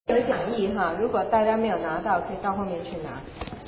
有讲义哈，如果大家没有拿到，可以到后面去拿。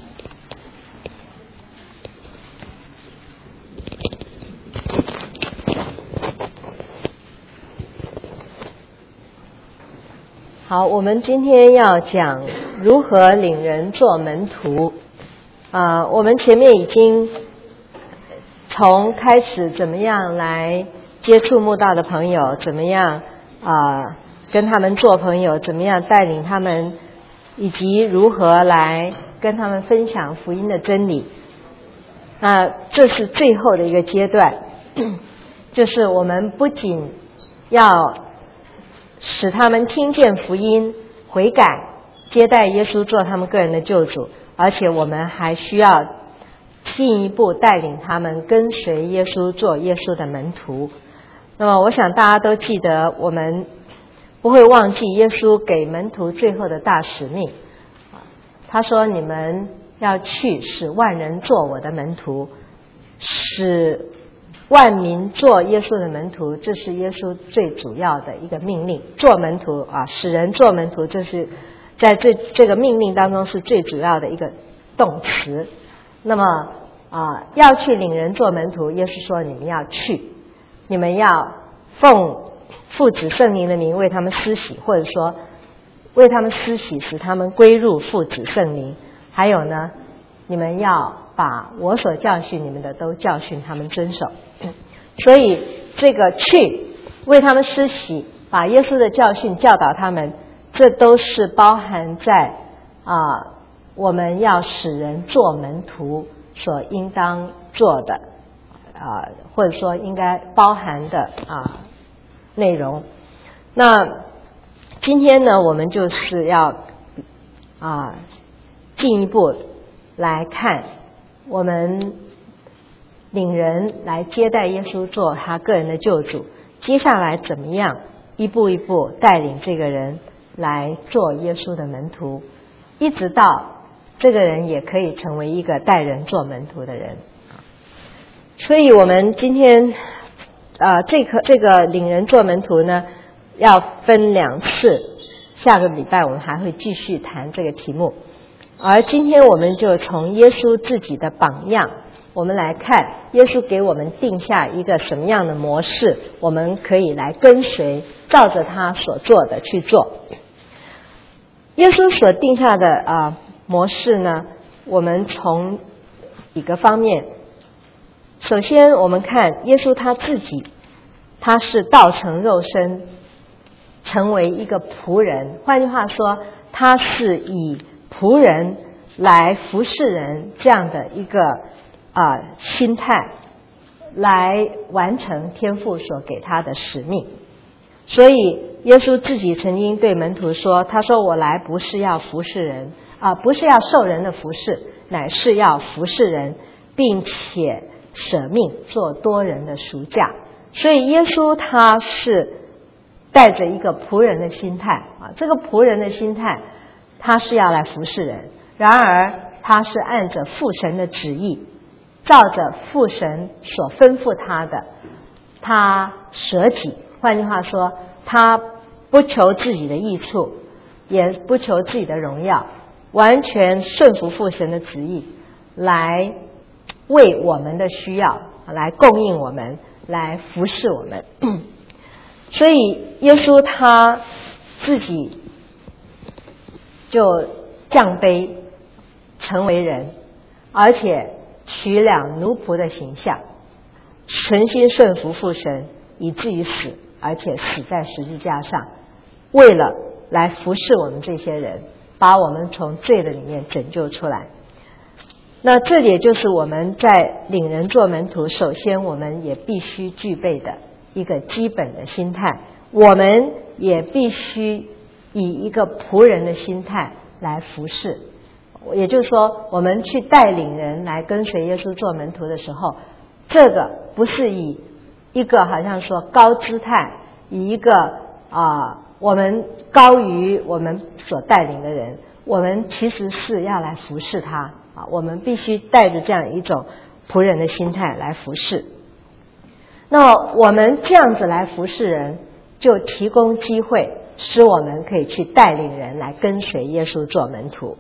好，我们今天要讲如何领人做门徒。我们前面已经从开始怎么样来接触慕道的朋友，怎么样跟他们做朋友，怎么样带领他们，以及如何来跟他们分享福音的真理。那这是最后的一个阶段，就是我们不仅要使他们听见福音、悔改、接待耶稣做他们个人的救主，而且我们还需要进一步带领他们跟随耶稣做耶稣的门徒。那么我想大家都记得，我们不会忘记耶稣给门徒最后的大使命。他说，你们要去使万人做我的门徒，使万民做耶稣的门徒，这是耶稣最主要的一个命令。做门徒使人做门徒，这是在这个命令当中是最主要的一个动词。那么要去领人做门徒，耶稣说你们要去，你们要奉父子圣灵的名为他们施洗，或者说为他们施洗使他们归入父子圣灵。还有呢，你们要把我所教训你们的都教训他们遵守。所以这个去为他们施洗，把耶稣的教训教导他们，这都是包含在我们要使人做门徒所应当做的或者说应该包含的内容。那今天呢，我们就是要进一步来看我们领人来接待耶稣做他个人的救主，接下来怎么样一步一步带领这个人来做耶稣的门徒，一直到这个人也可以成为一个带人做门徒的人。所以我们今天这个领人做门徒呢，要分2次，下个礼拜我们还会继续谈这个题目。而今天我们就从耶稣自己的榜样，我们来看耶稣给我们定下一个什么样的模式，我们可以来跟随，照着他所做的去做。耶稣所定下的模式呢，我们从几个方面。首先我们看耶稣他自己，他是道成肉身，成为一个仆人。换句话说，他是以仆人来服侍人这样的一个心态来完成天父所给他的使命。所以耶稣自己曾经对门徒说，他说我来不是要服侍人不是要受人的服侍，乃是要服侍人，并且舍命做多人的赎价。所以耶稣他是带着一个仆人的心态这个仆人的心态，他是要来服侍人，然而他是按着父神的旨意，照着父神所吩咐他的，他舍己。换句话说，他不求自己的益处，也不求自己的荣耀，完全顺服父神的旨意，来为我们的需要来供应我们，来服侍我们。所以耶稣他自己就降卑成为人，而且取了奴仆的形象，存心顺服父神，以至于死，而且死在十字架上，为了来服侍我们这些人，把我们从罪的里面拯救出来。那这也就是我们在领人做门徒，首先我们也必须具备的一个基本的心态，我们也必须以一个仆人的心态来服侍。也就是说，我们去带领人来跟随耶稣做门徒的时候，这个不是以一个好像说高姿态，以一个我们高于我们所带领的人，我们其实是要来服侍他我们必须带着这样一种仆人的心态来服侍。那我们这样子来服侍人，就提供机会使我们可以去带领人来跟随耶稣做门徒。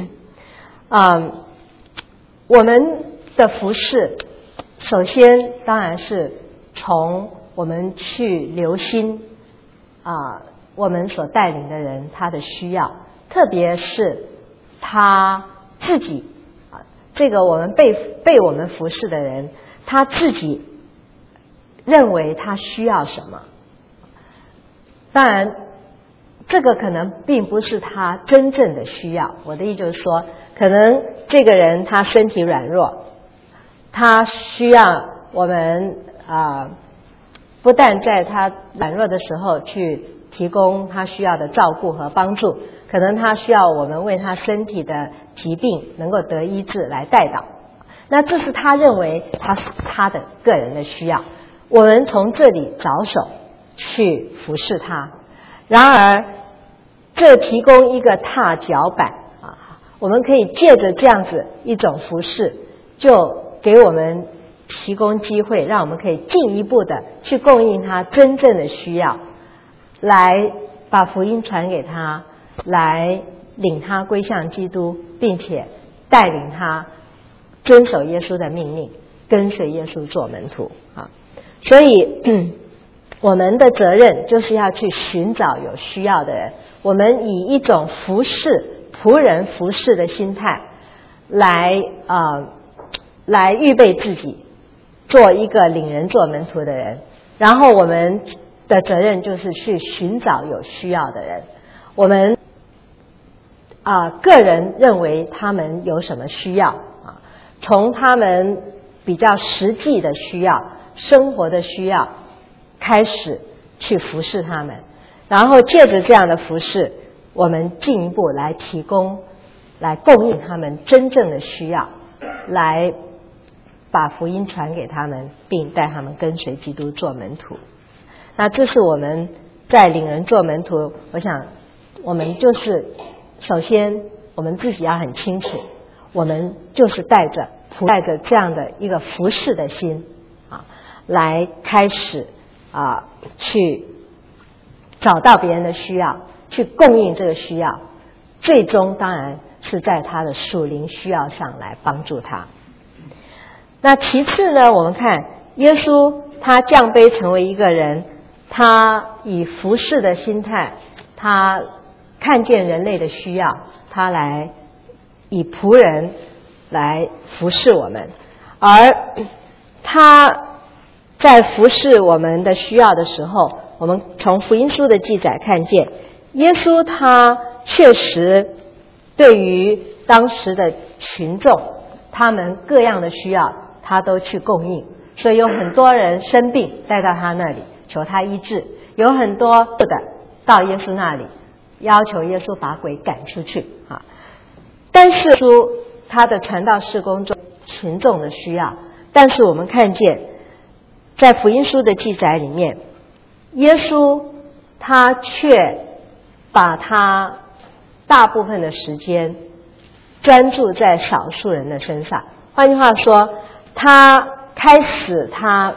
我们的服事，首先当然是从我们去留心我们所带领的人他的需要，特别是他自己这个我们被我们服侍的人，他自己认为他需要什么。当然这个可能并不是他真正的需要，我的意思就是说，可能这个人他身体软弱，他需要我们不但在他软弱的时候去提供他需要的照顾和帮助，可能他需要我们为他身体的疾病能够得医治来代祷。那这是他认为他是他的个人的需要，我们从这里着手去服侍他。然而这提供一个踏脚板我们可以借着这样子一种服侍，就给我们提供机会，让我们可以进一步的去供应他真正的需要，来把福音传给他，来领他归向基督，并且带领他遵守耶稣的命令，跟随耶稣做门徒所以我们的责任就是要去寻找有需要的人，我们以一种服侍仆人服侍的心态来预备自己做一个领人做门徒的人，然后我们的责任就是去寻找有需要的人。我们个人认为他们有什么需要从他们比较实际的需要、生活的需要开始去服侍他们，然后借着这样的服侍，我们进一步来提供、来供应他们真正的需要，来把福音传给他们，并带他们跟随基督做门徒。那这是我们在领人做门徒，我想我们就是首先我们自己要很清楚，我们就是带着这样的一个服侍的心来开始去找到别人的需要，去供应这个需要，最终当然是在他的属灵需要上来帮助他。那其次呢，我们看耶稣他降卑成为一个人，他以服侍的心态，他看见人类的需要，他来以仆人来服侍我们，而他在服侍我们的需要的时候，我们从福音书的记载看见，耶稣他确实对于当时的群众，他们各样的需要他都去供应，所以有很多人生病带到他那里求他医治，有很多的到耶稣那里要求耶稣把鬼赶出去但是耶稣他的传道事工中群众的需要，但是我们看见在福音书的记载里面，耶稣他却把他大部分的时间专注在少数人的身上。换句话说，他开始他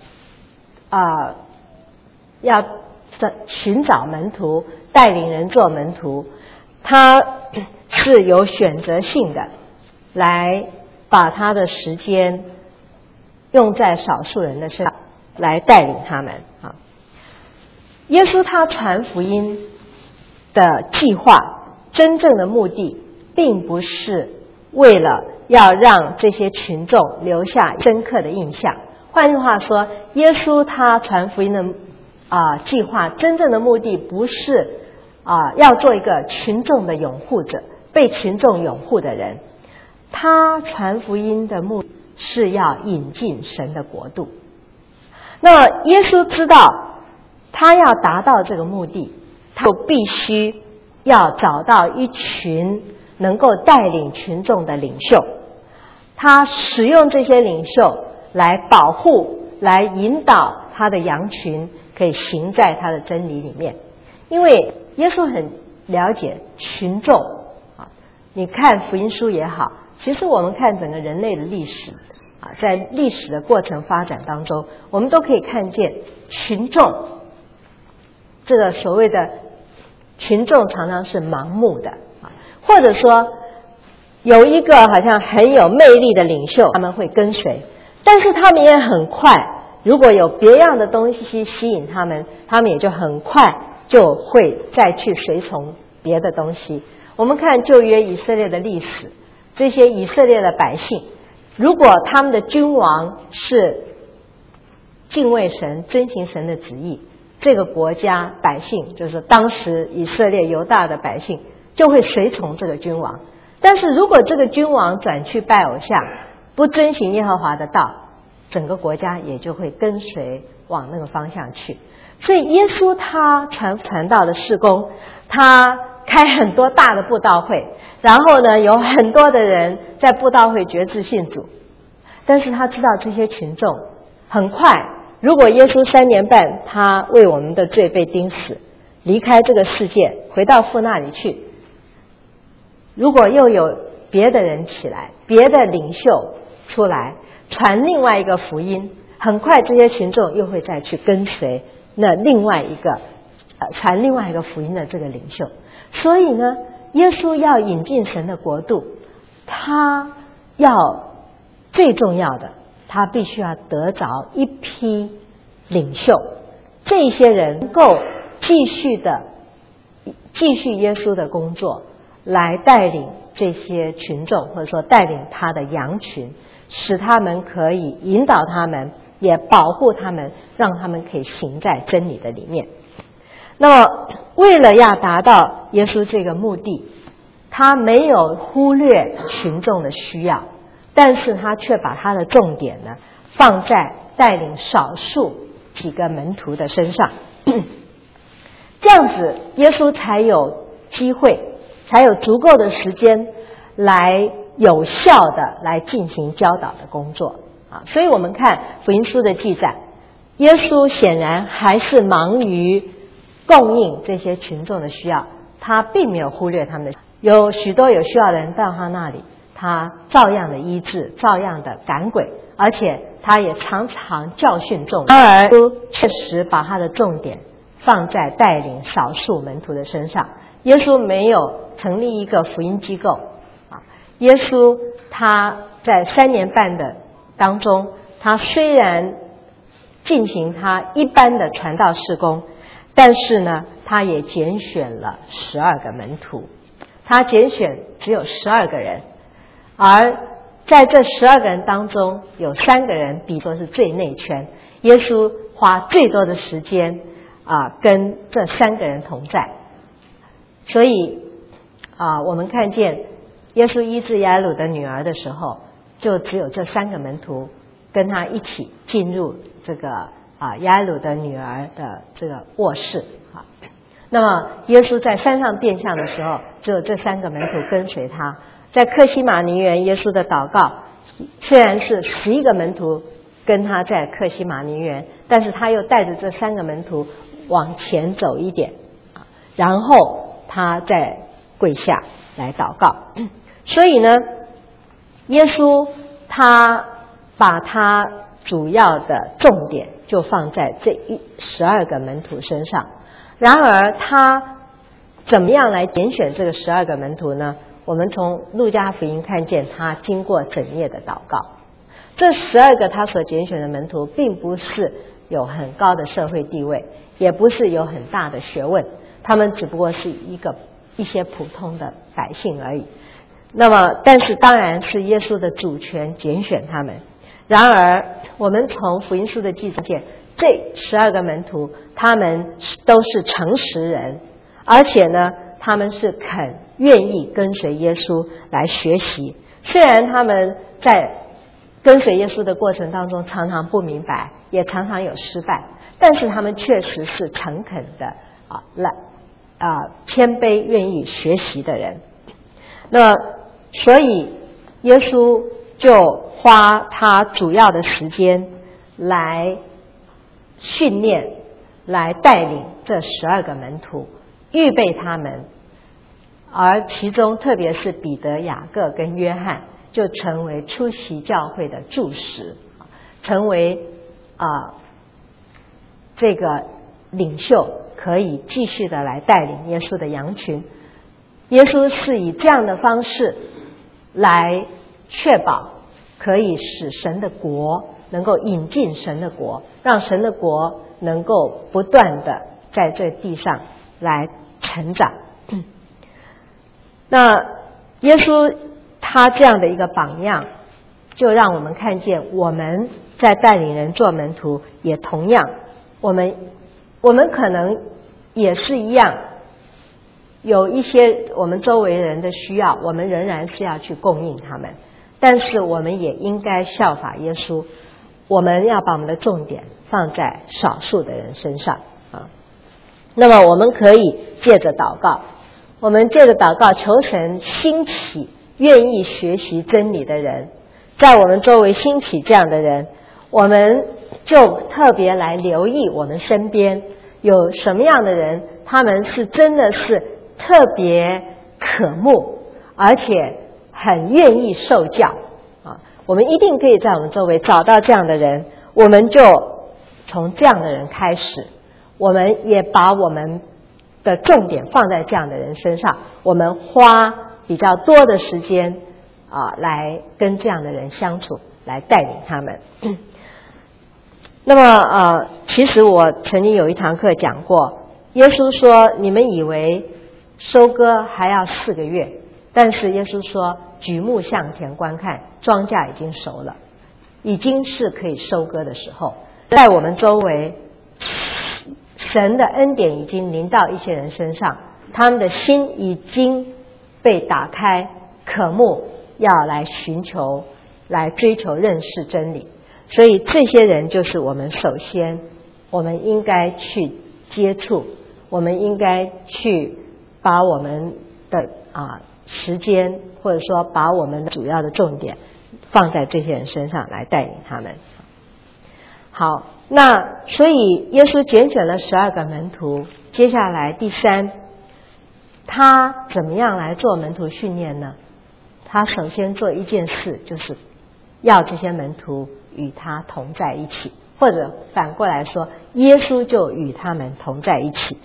要寻找门徒，带领人做门徒，他是有选择性的来把他的时间用在少数人的身上，来带领他们耶稣他传福音的计划，真正的目的并不是为了要让这些群众留下深刻的印象。换句话说，耶稣他传福音的计划，真正的目的不是要做一个群众的拥护者，被群众拥护的人。他传福音的目的是要引进神的国度。那耶稣知道他要达到这个目的，他就必须要找到一群能够带领群众的领袖，他使用这些领袖来保护、来引导他的羊群可以行在他的真理里面。因为耶稣很了解群众你看福音书也好，其实我们看整个人类的历史在历史的过程发展当中，我们都可以看见群众这个所谓的群众常常是盲目的，或者说有一个好像很有魅力的领袖，他们会跟随，但是他们也很快，如果有别样的东西吸引他们，他们也就很快就会再去随从别的东西。我们看旧约以色列的历史，这些以色列的百姓，如果他们的君王是敬畏神、遵行神的旨意，这个国家百姓，就是当时以色列犹大的百姓，就会随从这个君王。但是如果这个君王转去拜偶像，不遵行耶和华的道，整个国家也就会跟随往那个方向去。所以耶稣他传道的事工，他开很多大的布道会，然后呢有很多的人在布道会决志信主，但是他知道这些群众很快，如果耶稣3年半他为我们的罪被钉死，离开这个世界回到父那里去，如果又有别的人起来，别的领袖出来传另外一个福音，很快这些群众又会再去跟随那另外一个传另外一个福音的这个领袖。所以呢，耶稣要引进神的国度，他要最重要的，他必须要得着一批领袖，这些人能够继续耶稣的工作，来带领这些群众，或者说带领他的羊群，使他们可以引导他们，也保护他们，让他们可以行在真理的里面。那么为了要达到耶稣这个目的，他没有忽略群众的需要，但是他却把他的重点呢放在带领少数几个门徒的身上，这样子耶稣才有机会，才有足够的时间来有效的来进行教导的工作啊。所以我们看福音书的记载，耶稣显然还是忙于供应这些群众的需要，他并没有忽略他们的，有许多有需要的人到他那里，他照样的医治，照样的赶鬼，而且他也常常教训众人。然而确实把他的重点放在带领少数门徒的身上。耶稣没有成立一个福音机构啊，耶稣他在3年半的当中，他虽然进行他一般的传道事工，但是呢他也拣选了12个门徒，他拣选只有12个人，而在这12个人当中，有3个人比说是最内圈，耶稣花最多的时间跟这3个人同在。所以我们看见耶稣医治雅鲁的女儿的时候，就只有这3个门徒跟他一起进入这个雅鲁的女儿的这个卧室啊。那么耶稣在山上变相的时候，只有这3个门徒跟随他。在客西马尼园，耶稣的祷告虽然是11个门徒跟他在客西马尼园，但是他又带着这3个门徒往前走一点，然后他再跪下来祷告。所以呢，耶稣他把他主要的重点就放在这12个门徒身上。然而他怎么样来拣选这个12个门徒呢？我们从路加福音看见他经过整夜的祷告。这12个他所拣选的门徒并不是有很高的社会地位，也不是有很大的学问，他们只不过是一些普通的百姓而已。那么但是当然是耶稣的主权拣选他们。然而我们从福音书的记载见，这12个门徒他们都是诚实人，而且呢他们是愿意跟随耶稣来学习。虽然他们在跟随耶稣的过程当中常常不明白，也常常有失败，但是他们确实是诚恳的谦卑愿意学习的人。那所以耶稣就花他主要的时间来训练，来带领这12个门徒，预备他们，而其中特别是彼得、雅各跟约翰就成为出席教会的柱石，成为这个领袖可以继续的来带领耶稣的羊群。耶稣是以这样的方式来确保可以使神的国能够引进神的国，让神的国能够不断的在这地上来成长。那耶稣他这样的一个榜样，就让我们看见我们在带领人做门徒也同样，我们可能也是一样，有一些我们周围人的需要，我们仍然是要去供应他们，但是我们也应该效法耶稣，我们要把我们的重点放在少数的人身上啊。那么我们可以借着祷告，我们借着祷告求神兴起愿意学习真理的人，在我们周围兴起这样的人，我们就特别来留意我们身边有什么样的人，他们是真的是特别渴慕，而且很愿意受教啊。我们一定可以在我们周围找到这样的人，我们就从这样的人开始，我们也把我们的重点放在这样的人身上，我们花比较多的时间来跟这样的人相处，来带领他们。那么其实我曾经有一堂课讲过，耶稣说你们以为收割还要4个月，但是耶稣说举目向田观看，庄稼已经熟了，已经是可以收割的时候。在我们周围，神的恩典已经临到一些人身上，他们的心已经被打开，渴慕要来寻求，来追求认识真理。所以这些人就是我们首先我们应该去接触，我们应该去把我们的时间，或者说把我们的主要的重点放在这些人身上来带领他们。好，那所以耶稣拣选了12个门徒，接下来第3，他怎么样来做门徒训练呢？他首先做一件事，就是要这些门徒与他同在一起，或者反过来说，耶稣就与他们同在一起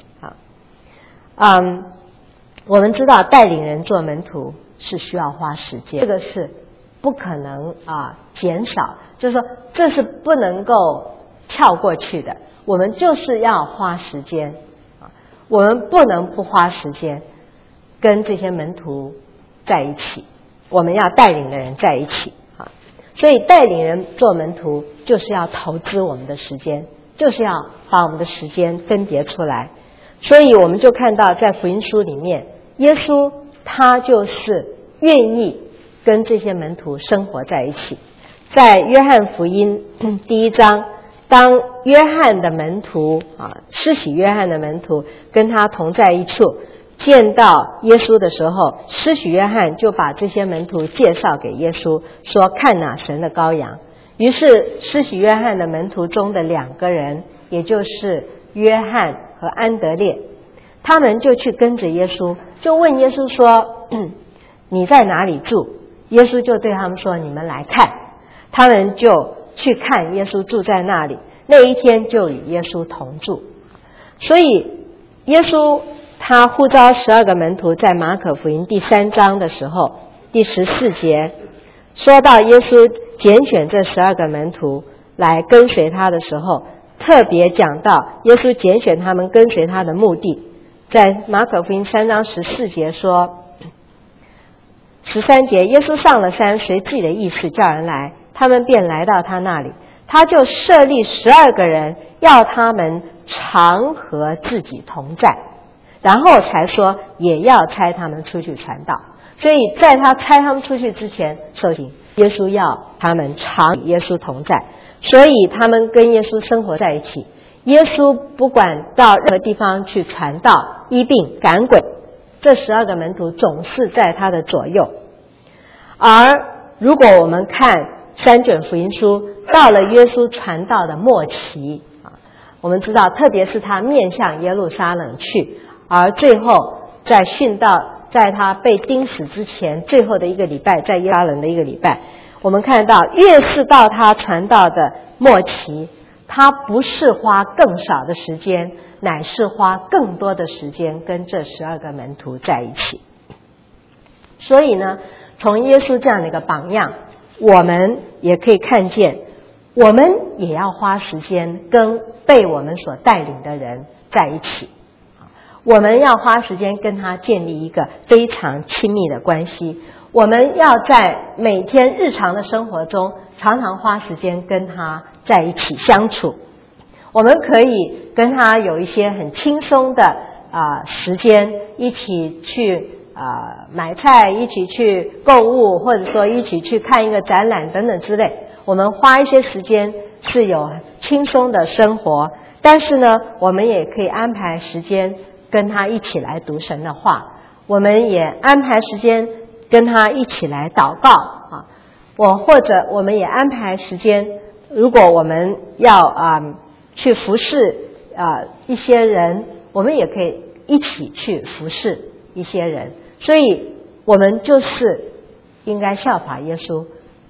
我们知道带领人做门徒是需要花时间，这个是不可能减少，就是说这是不能够跳过去的，我们就是要花时间我们不能不花时间跟这些门徒在一起，我们要带领的人在一起所以带领人做门徒就是要投资我们的时间，就是要把我们的时间分别出来。所以我们就看到在福音书里面，耶稣他就是愿意跟这些门徒生活在一起。在约翰福音第1章，当约翰的门徒施洗约翰的门徒跟他同在一处，见到耶稣的时候，施洗约翰就把这些门徒介绍给耶稣，说看哪，神的羔羊。于是施洗约翰的门徒中的2个人，也就是约翰和安德烈，他们就去跟着耶稣，就问耶稣说你在哪里住？耶稣就对他们说你们来看。他们就去看耶稣住在那里，那一天就与耶稣同住。所以耶稣他呼召12个门徒，在马可福音第3章的时候，第14节说到耶稣拣选这12个门徒来跟随他的时候，特别讲到耶稣拣选他们跟随他的目的。在马可福音3章14节说，13节，耶稣上了山，随自己的意思叫人来，他们便来到他那里，他就设立12个人，要他们常和自己同在，然后才说也要差他们出去传道。所以在他差他们出去之前，首先耶稣要他们常与耶稣同在，所以他们跟耶稣生活在一起。耶稣不管到任何地方去传道、医病、赶鬼，这12个门徒总是在他的左右。而如果我们看3卷福音书，到了耶稣传道的末期我们知道特别是他面向耶路撒冷去，而最后在他被钉死之前最后的1个礼拜，在耶路撒冷的1个礼拜，我们看到越是到他传道的末期， 他不是花更少的时间，乃是花更多的时间跟这12个门徒在一起。所以呢，从耶稣这样的一个榜样，我们也可以看见，我们也要花时间跟被我们所带领的人在一起。我们要花时间跟他建立一个非常亲密的关系，我们要在每天日常的生活中常常花时间跟他在一起相处。我们可以跟他有一些很轻松的时间，一起去买菜，一起去购物，或者说一起去看一个展览等等之类。我们花一些时间是有轻松的生活，但是呢，我们也可以安排时间跟他一起来读神的话，我们也安排时间跟他一起来祷告或者我们也安排时间，如果我们要去服侍一些人，我们也可以一起去服侍一些人。所以我们就是应该效法耶稣，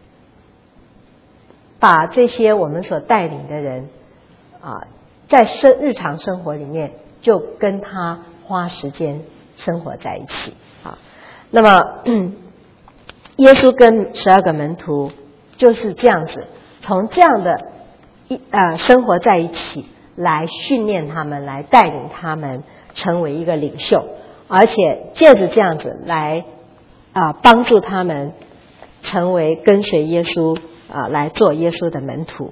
把这些我们所带领的人在日常生活里面就跟他花时间生活在一起那么耶稣跟12个门徒就是这样子，从这样的生活在一起来训练他们，来带领他们成为一个领袖，而且借着这样子来帮助他们成为跟随耶稣来做耶稣的门徒。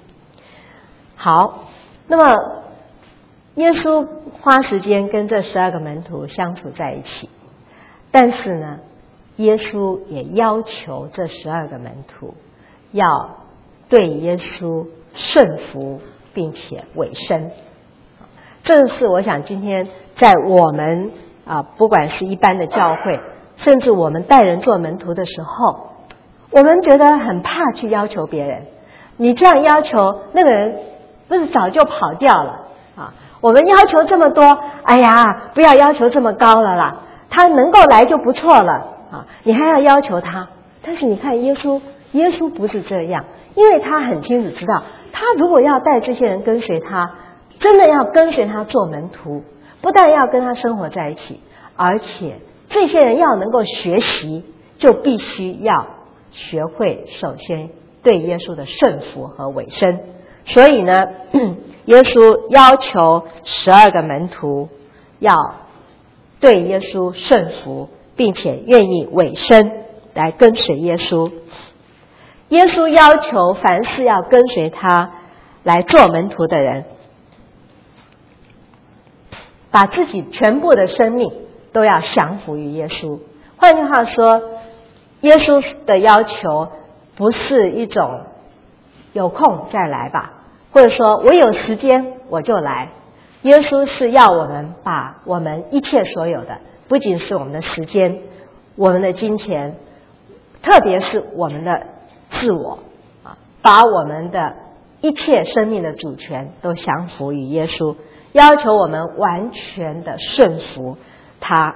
好，那么耶稣花时间跟这12个门徒相处在一起，但是呢，耶稣也要求这12个门徒要对耶稣顺服并且委身。这是我想今天在我们不管是一般的教会，甚至我们带人做门徒的时候，我们觉得很怕去要求别人。你这样要求，那个人不是早就跑掉了我们要求这么多，哎呀，不要要求这么高了啦，他能够来就不错了你还要要求他。但是你看耶稣不是这样，因为他很清楚知道，他如果要带这些人跟随他，真的要跟随他做门徒，不但要跟他生活在一起，而且这些人要能够学习，就必须要学会首先对耶稣的顺服和委身。所以呢，耶稣要求12个门徒要对耶稣顺服，并且愿意委身来跟随耶稣。耶稣要求凡是要跟随他来做门徒的人，把自己全部的生命都要降服于耶稣。换句话说，耶稣的要求不是一种有空再来吧，或者说我有时间我就来。耶稣是要我们把我们一切所有的，不仅是我们的时间，我们的金钱，特别是我们的自我把我们的一切生命的主权都降服于耶稣，要求我们完全的顺服他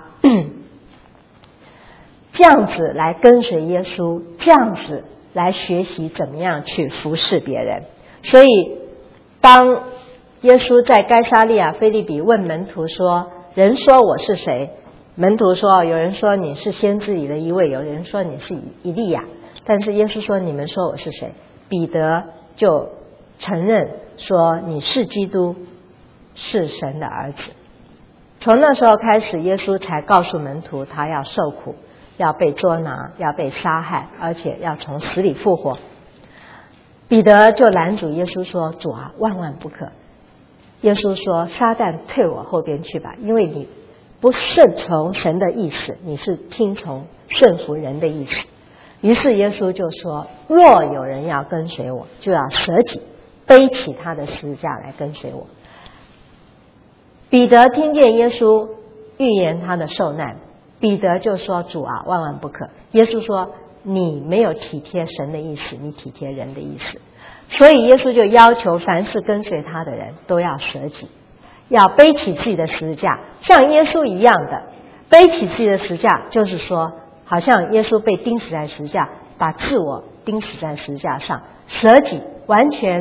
这样子来跟随耶稣，这样子来学习怎么样去服侍别人。所以当耶稣在该撒利亚腓立比问门徒说，人说我是谁？门徒说，有人说你是先知里的一位，有人说你是以利亚。但是耶稣说，你们说我是谁？彼得就承认说，你是基督，是神的儿子。从那时候开始，耶稣才告诉门徒他要受苦，要被捉拿，要被杀害，而且要从死里复活。彼得就拦阻耶稣说，主啊，万万不可。耶稣说，撒旦退我后边去吧，因为你不顺从神的意思，你是听从顺服人的意思。于是耶稣就说，若有人要跟随我，就要舍己，背起他的十字架来跟随我。彼得听见耶稣预言他的受难，彼得就说，主啊，万万不可。耶稣说，你没有体贴神的意思，你体贴人的意思。所以耶稣就要求凡是跟随他的人都要舍己，要背起自己的十字架，像耶稣一样的背起自己的十字架，就是说好像耶稣被钉死在十字架，把自我钉死在十字架上，舍己，完全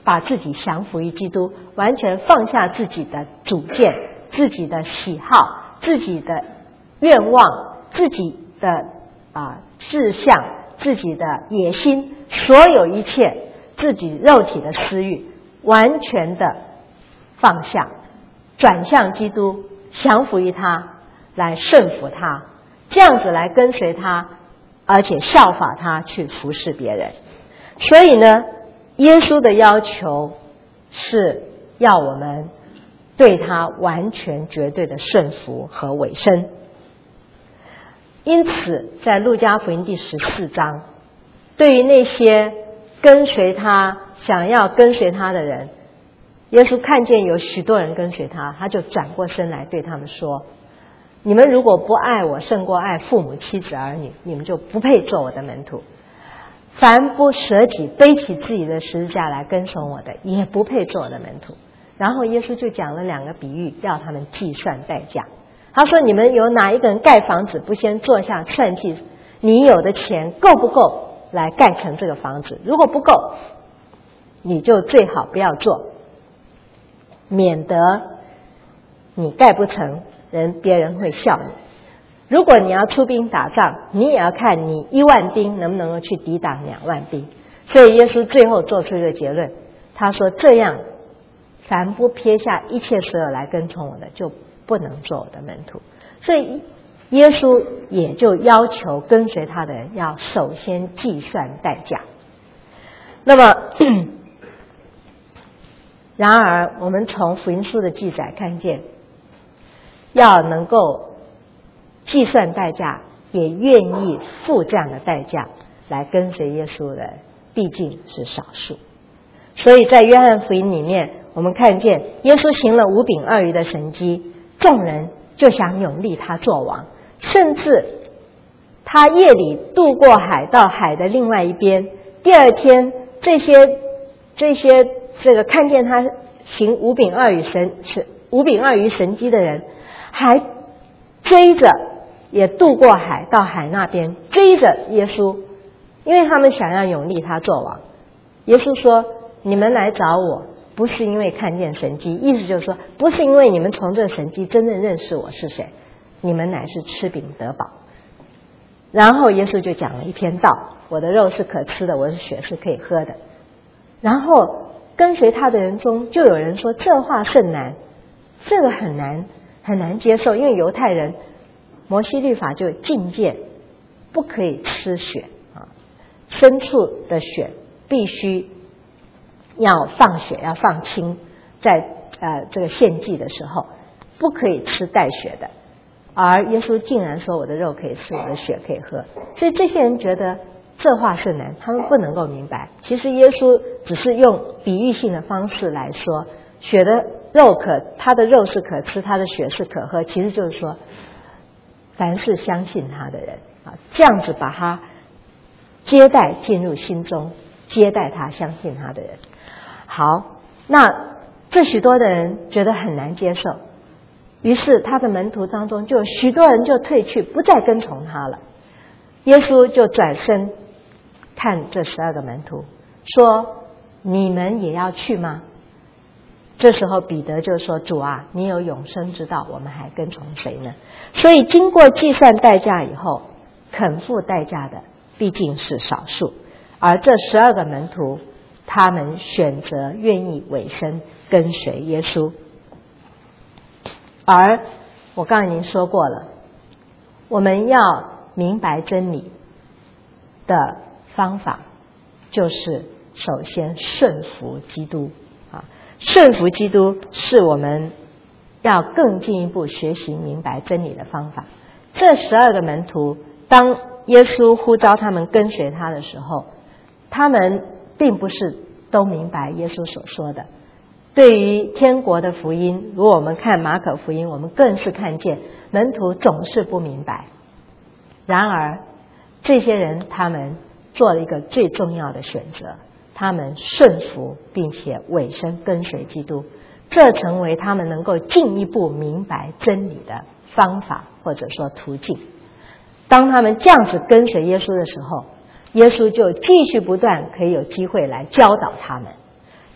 把自己降服于基督，完全放下自己的主见、自己的喜好、自己的愿望、自己的志向、自己的野心，所有一切自己肉体的私欲，完全的放下，转向基督，降服于他，来顺服他，这样子来跟随他，而且效法他去服侍别人。所以呢，耶稣的要求是要我们对他完全绝对的顺服和委身。因此在路加福音第14章，对于那些跟随他、想要跟随他的人，耶稣看见有许多人跟随他，他就转过身来对他们说，你们如果不爱我胜过爱父母妻子儿女，你们就不配做我的门徒。凡不舍己背起自己的十字架来跟从我的，也不配做我的门徒。然后耶稣就讲了2个比喻，要他们计算代价。他说，你们有哪一个人盖房子不先坐下算计你有的钱够不够来盖成这个房子？如果不够，你就最好不要做，免得你盖不成，别人会笑你。如果你要出兵打仗，你也要看你1万兵能不能够去抵挡2万兵。所以耶稣最后做出一个结论，他说，这样凡不撇下一切所有来跟从我的，就不能做我的门徒。所以耶稣也就要求跟随他的人要首先计算代价。那么然而我们从福音书的记载看见，要能够计算代价，也愿意付这样的代价来跟随耶稣的，毕竟是少数。所以在约翰福音里面，我们看见耶稣行了5饼2鱼的神迹，众人就想拥立他做王，甚至他夜里渡过海到海的另外一边，第二天这些看见他行5饼2鱼神迹的人，还追着也渡过海到海那边，追着耶稣，因为他们想要拥立他做王。耶稣说，你们来找我不是因为看见神迹，意思就是说，不是因为你们从这个神迹真正认识我是谁，你们乃是吃饼得饱。然后耶稣就讲了一篇道，我的肉是可吃的，我的血是可以喝的。然后跟随他的人中就有人说，这话甚难，这个很难接受，因为犹太人摩西律法就禁戒不可以吃血牲畜的血必须要放血，要放清，在这个献祭的时候不可以吃带血的。而耶稣竟然说，我的肉可以吃，我的血可以喝。所以这些人觉得这话甚难，他们不能够明白，其实耶稣只是用比喻性的方式来说，他的肉是可吃，他的血是可喝，其实就是说凡是相信他的人这样子把他接待进入心中，接待他相信他的人。好，那这许多的人觉得很难接受，于是他的门徒当中就有许多人就退去，不再跟从他了。耶稣就转身看这12个门徒说，你们也要去吗？这时候彼得就说，主啊，你有永生之道，我们还跟从谁呢？所以经过计算代价以后，肯付代价的毕竟是少数，而这12个门徒他们选择愿意委身跟随耶稣。而我刚才已经说过了，我们要明白真理的方法就是首先顺服基督顺服基督是我们要更进一步学习明白真理的方法。这12个门徒，当耶稣呼召他们跟随他的时候，他们并不是都明白耶稣所说的。对于天国的福音，如果我们看马可福音，我们更是看见门徒总是不明白。然而这些人他们做了一个最重要的选择，他们顺服并且委身跟随基督，这成为他们能够进一步明白真理的方法或者说途径。当他们这样子跟随耶稣的时候，耶稣就继续不断可以有机会来教导他们，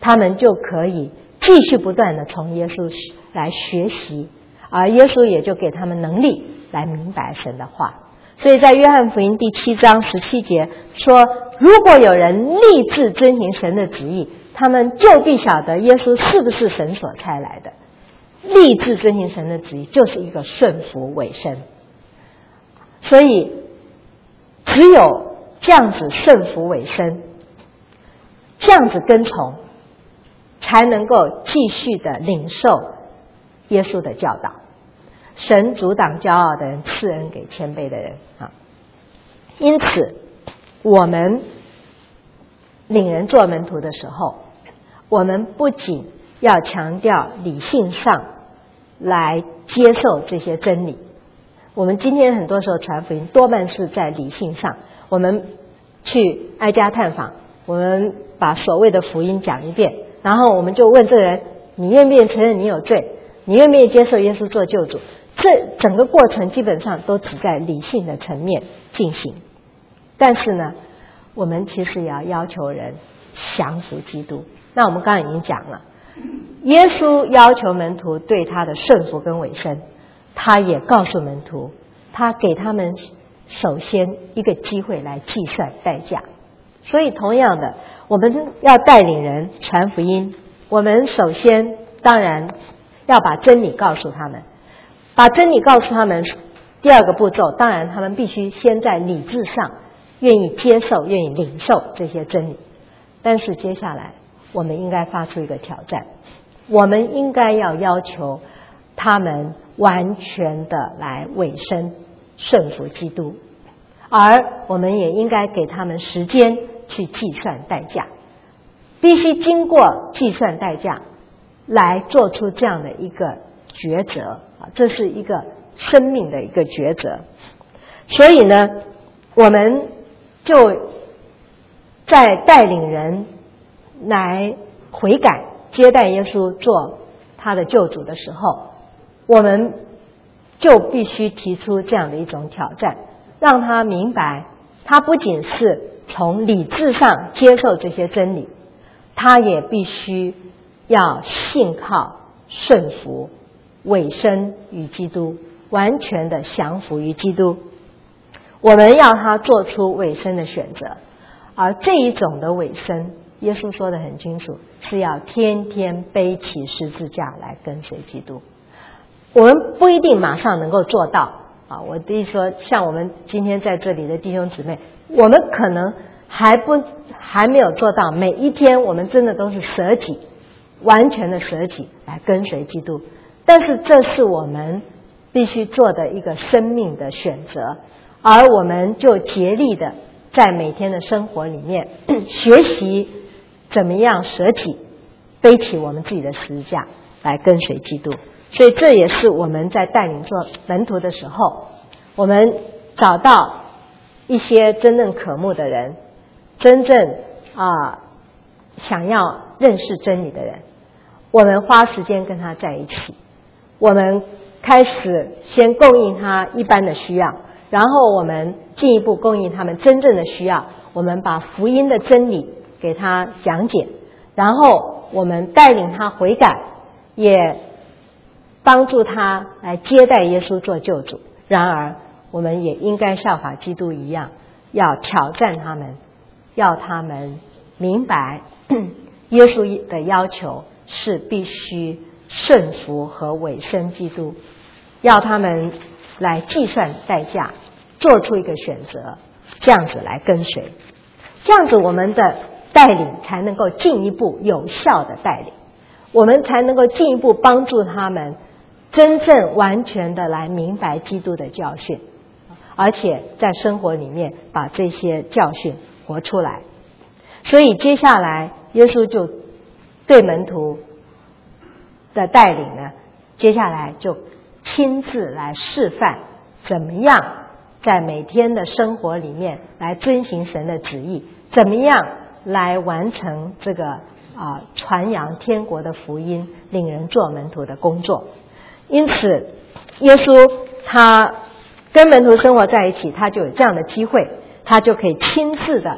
他们就可以继续不断的从耶稣来学习，而耶稣也就给他们能力来明白神的话。所以在约翰福音第7章17节说，如果有人立志遵行神的旨意，他们就必晓得耶稣是不是神所差来的。立志遵行神的旨意就是一个顺服委身，所以只有这样子顺服委身，这样子跟从，才能够继续的领受耶稣的教导。神阻挡骄傲的人，赐恩给谦卑的人啊。因此我们领人做门徒的时候，我们不仅要强调理性上来接受这些真理，我们今天很多时候传福音多半是在理性上，我们去挨家探访，我们把所谓的福音讲一遍，然后我们就问这个人，你愿不愿意承认你有罪，你愿不愿意接受耶稣做救主。这整个过程基本上都只在理性的层面进行，但是呢，我们其实也要求人降服基督。那我们刚刚已经讲了，耶稣要求门徒对他的顺服跟委身，他也告诉门徒，他给他们首先一个机会来计算代价。所以同样的，我们要带领人传福音，我们首先当然要把真理告诉他们，把真理告诉他们，第二个步骤当然他们必须先在理智上愿意接受，愿意领受这些真理。但是接下来我们应该发出一个挑战，我们应该要求他们完全的来委身顺服基督，而我们也应该给他们时间去计算代价，必须经过计算代价来做出这样的一个抉择，这是一个生命的一个抉择。所以呢，我们就在带领人来悔改接待耶稣做他的救主的时候，我们就必须提出这样的一种挑战，让他明白他不仅是从理智上接受这些真理，他也必须要信靠顺服委身于基督，完全的降服于基督。我们要他做出委身的选择，而这一种的委身，耶稣说得很清楚，是要天天背起十字架来跟随基督。我们不一定马上能够做到啊！我的意思说，像我们今天在这里的弟兄姊妹，我们可能还没有做到每一天我们真的都是舍己，完全的舍己来跟随基督。但是这是我们必须做的一个生命的选择，而我们就竭力的在每天的生活里面学习怎么样舍己，背起我们自己的十字架来跟随基督。所以这也是我们在带领做门徒的时候，我们找到一些真正渴慕的人，真正想要认识真理的人，我们花时间跟他在一起，我们开始先供应他一般的需要，然后我们进一步供应他们真正的需要，我们把福音的真理给他讲解，然后我们带领他悔改，也帮助他来接待耶稣做救主。然而我们也应该效法基督一样，要挑战他们，要他们明白耶稣的要求是必须顺服和委身基督，要他们来计算代价，做出一个选择，这样子来跟随，这样子我们的带领才能够进一步有效的带领，我们才能够进一步帮助他们真正完全的来明白基督的教训，而且在生活里面把这些教训活出来。所以接下来耶稣就对门徒的带领呢，接下来就亲自来示范怎么样在每天的生活里面来遵行神的旨意，怎么样来完成这个传扬天国的福音，领人做门徒的工作。因此耶稣他跟门徒生活在一起，他就有这样的机会，他就可以亲自的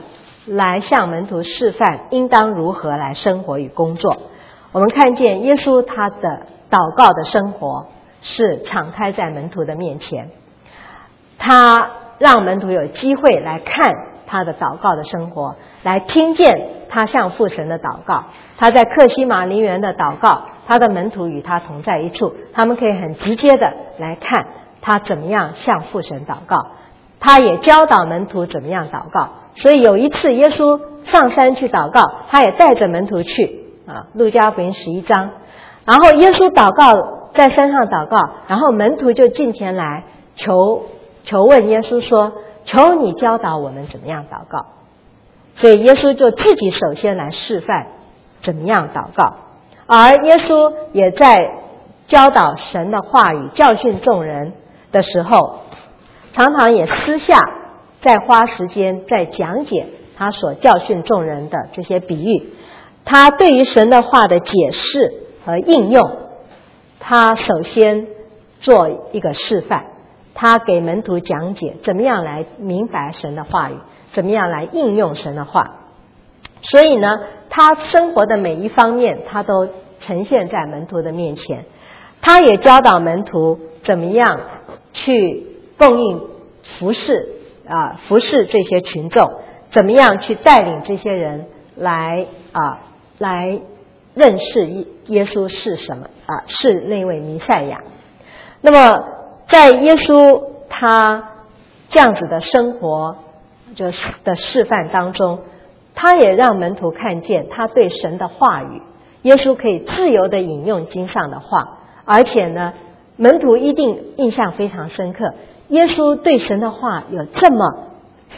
来向门徒示范应当如何来生活与工作。我们看见耶稣他的祷告的生活是敞开在门徒的面前，他让门徒有机会来看他的祷告的生活，来听见他向父神的祷告。他在客西马尼园的祷告，他的门徒与他同在一处，他们可以很直接的来看他怎么样向父神祷告。他也教导门徒怎么样祷告，所以有一次耶稣上山去祷告，他也带着门徒去路加福音11章，然后耶稣祷告，在山上祷告，然后门徒就进前来求问耶稣说，求你教导我们怎么样祷告。所以耶稣就自己首先来示范怎么样祷告，而耶稣也在教导神的话语教训众人的时候，常常也私下在花时间在讲解他所教训众人的这些比喻。他对于神的话的解释和应用，他首先做一个示范，他给门徒讲解怎么样来明白神的话语，怎么样来应用神的话。所以呢，他生活的每一方面他都呈现在门徒的面前。他也教导门徒怎么样去供应服侍这些群众，怎么样去带领这些人来认识耶稣是什么是那位弥赛亚。那么在耶稣他这样子的生活就是的示范当中，他也让门徒看见他对神的话语，耶稣可以自由地引用经上的话，而且呢门徒一定印象非常深刻，耶稣对神的话有这么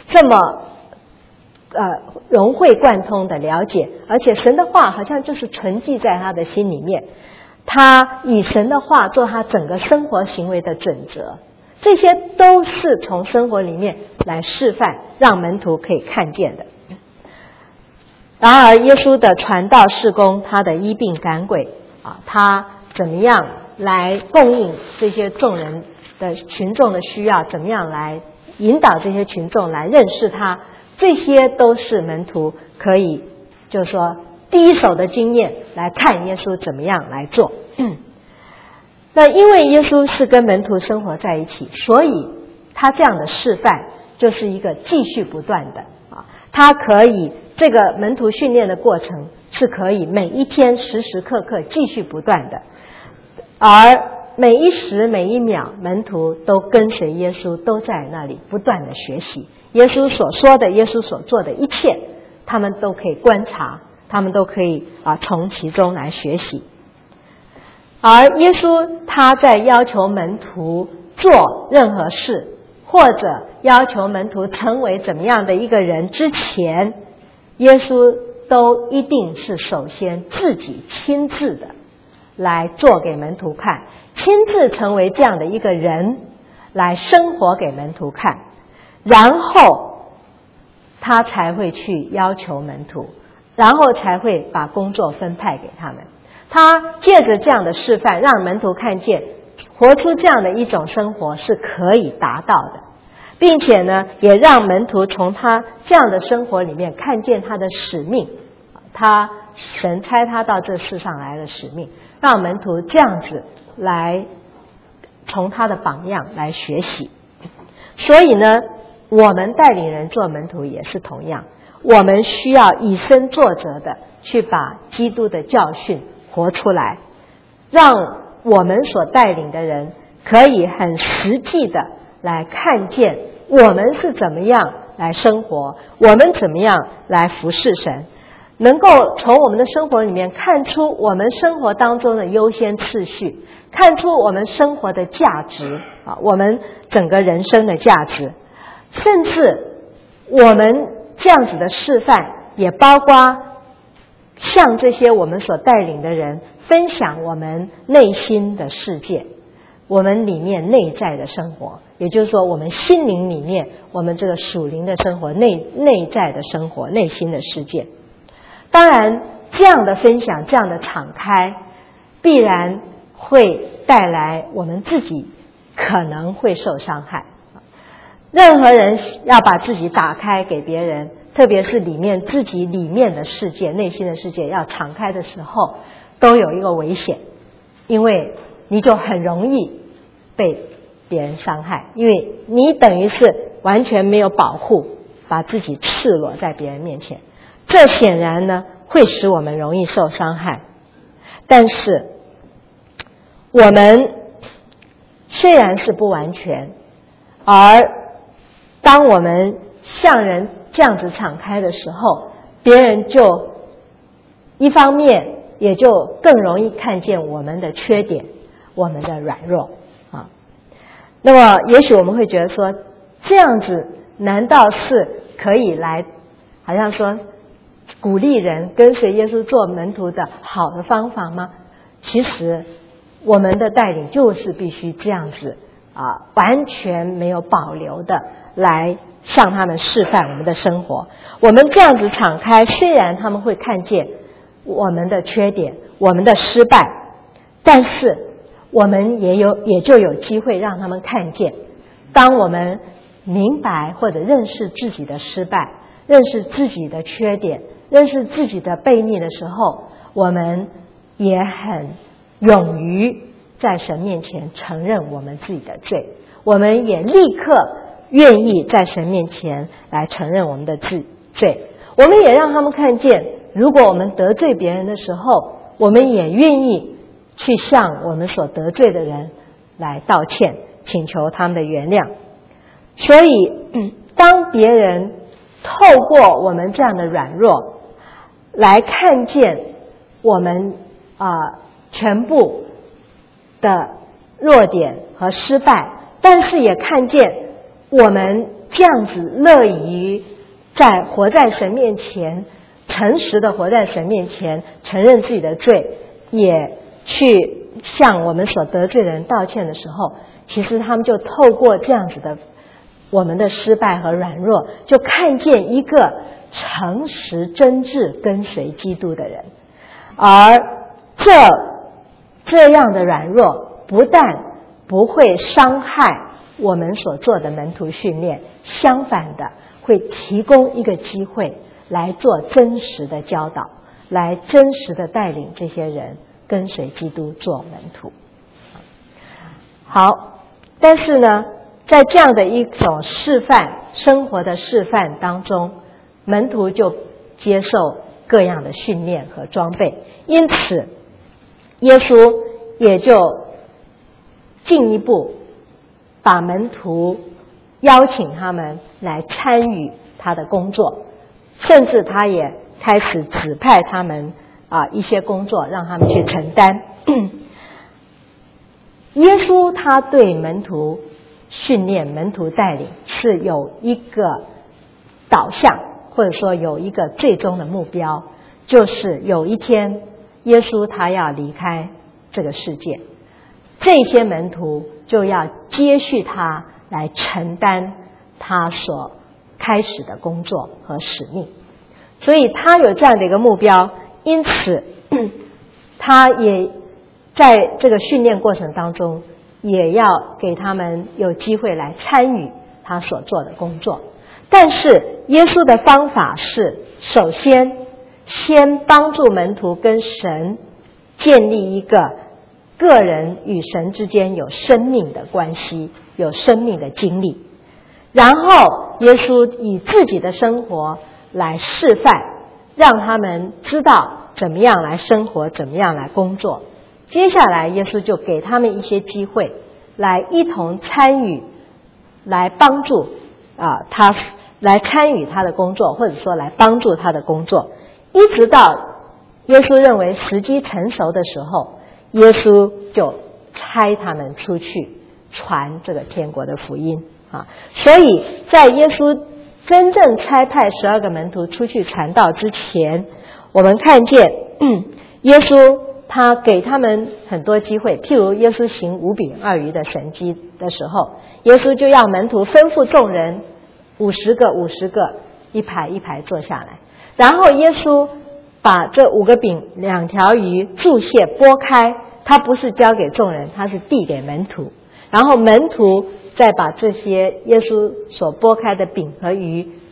融会贯通的了解，而且神的话好像就是存记在他的心里面，他以神的话做他整个生活行为的准则，这些都是从生活里面来示范，让门徒可以看见的。然而耶稣的传道事工，他的医病赶鬼他怎么样来供应这些众人的群众的需要，怎么样来引导这些群众来认识他，这些都是门徒可以就是说第一手的经验来看耶稣怎么样来做。那因为耶稣是跟门徒生活在一起，所以他这样的示范就是一个继续不断的他可以这个门徒训练的过程是可以每一天时时刻刻继续不断的，而每一时每一秒门徒都跟随耶稣，都在那里不断的学习耶稣所说的，耶稣所做的一切，他们都可以观察，他们都可以从其中来学习。而耶稣他在要求门徒做任何事，或者要求门徒成为怎么样的一个人之前，耶稣都一定是首先自己亲自的来做给门徒看，亲自成为这样的一个人来生活给门徒看，然后他才会去要求门徒，然后才会把工作分派给他们。他借着这样的示范，让门徒看见活出这样的一种生活是可以达到的，并且呢也让门徒从他这样的生活里面看见他的使命，神差他到这世上来的使命，让门徒这样子来从他的榜样来学习。所以呢我们带领人做门徒也是同样，我们需要以身作则的去把基督的教训活出来，让我们所带领的人可以很实际的来看见我们是怎么样来生活，我们怎么样来服侍神，能够从我们的生活里面看出我们生活当中的优先次序，看出我们生活的价值我们整个人生的价值。甚至我们这样子的示范也包括向这些我们所带领的人分享我们内心的世界，我们里面内在的生活，也就是说我们心灵里面我们这个属灵的生活，内在的生活，内心的世界。当然这样的分享，这样的敞开，必然会带来我们自己可能会受伤害。任何人要把自己打开给别人， 特别是自己里面的世界、内心的世界要敞开的时候，都有一个危险，因为你就很容易被别人伤害，因为你等于是完全没有保护，把自己赤裸在别人面前，这显然呢会使我们容易受伤害。但是我们虽然是不完全，而当我们向人这样子敞开的时候，别人就一方面也就更容易看见我们的缺点，我们的软弱啊。那么也许我们会觉得说，这样子难道是可以来好像说鼓励人跟随耶稣做门徒的好的方法吗？其实我们的带领就是必须这样子完全没有保留的来向他们示范我们的生活。我们这样子敞开，虽然他们会看见我们的缺点，我们的失败，但是我们也就有机会让他们看见，当我们明白或者认识自己的失败，认识自己的缺点，认识自己的悖逆的时候，我们也很勇于在神面前承认我们自己的罪，我们也立刻愿意在神面前来承认我们的罪。我们也让他们看见，如果我们得罪别人的时候，我们也愿意去向我们所得罪的人来道歉，请求他们的原谅。所以当别人透过我们这样的软弱来看见我们全部的弱点和失败，但是也看见我们这样子乐于活在神面前，诚实的活在神面前，承认自己的罪，也去向我们所得罪的人道歉的时候，其实他们就透过这样子的我们的失败和软弱，就看见一个诚实真挚跟随基督的人。而这样的软弱不但不会伤害我们所做的门徒训练，相反的会提供一个机会来做真实的教导，来真实的带领这些人跟随基督做门徒。好，但是呢，在这样的一种示范生活的示范当中，门徒就接受各样的训练和装备，因此耶稣也就进一步把门徒邀请他们来参与他的工作，甚至他也开始指派他们一些工作让他们去承担。耶稣他对门徒训练、门徒带领是有一个导向，或者说有一个最终的目标，就是有一天耶稣他要离开这个世界，这些门徒就要接续他来承担他所开始的工作和使命。所以他有这样的一个目标，因此他也在这个训练过程当中也要给他们有机会来参与他所做的工作。但是耶稣的方法是首先帮助门徒跟神建立一个个人与神之间有生命的关系，有生命的经历，然后耶稣以自己的生活来示范，让他们知道怎么样来生活，怎么样来工作。接下来耶稣就给他们一些机会来一同参与，来帮助他来参与他的工作，或者说来帮助他的工作，一直到耶稣认为时机成熟的时候，耶稣就差他们出去传这个天国的福音所以在耶稣真正差派12个门徒出去传道之前，我们看见耶稣他给他们很多机会，譬如耶稣行5饼2鱼的神迹的时候，耶稣就要门徒吩咐众人50个一排一排坐下来，然后耶稣把这5个饼2条鱼注谢拨开，他不是交给众人，他是递给门徒，然后门徒再把这些耶稣所拨开的饼和鱼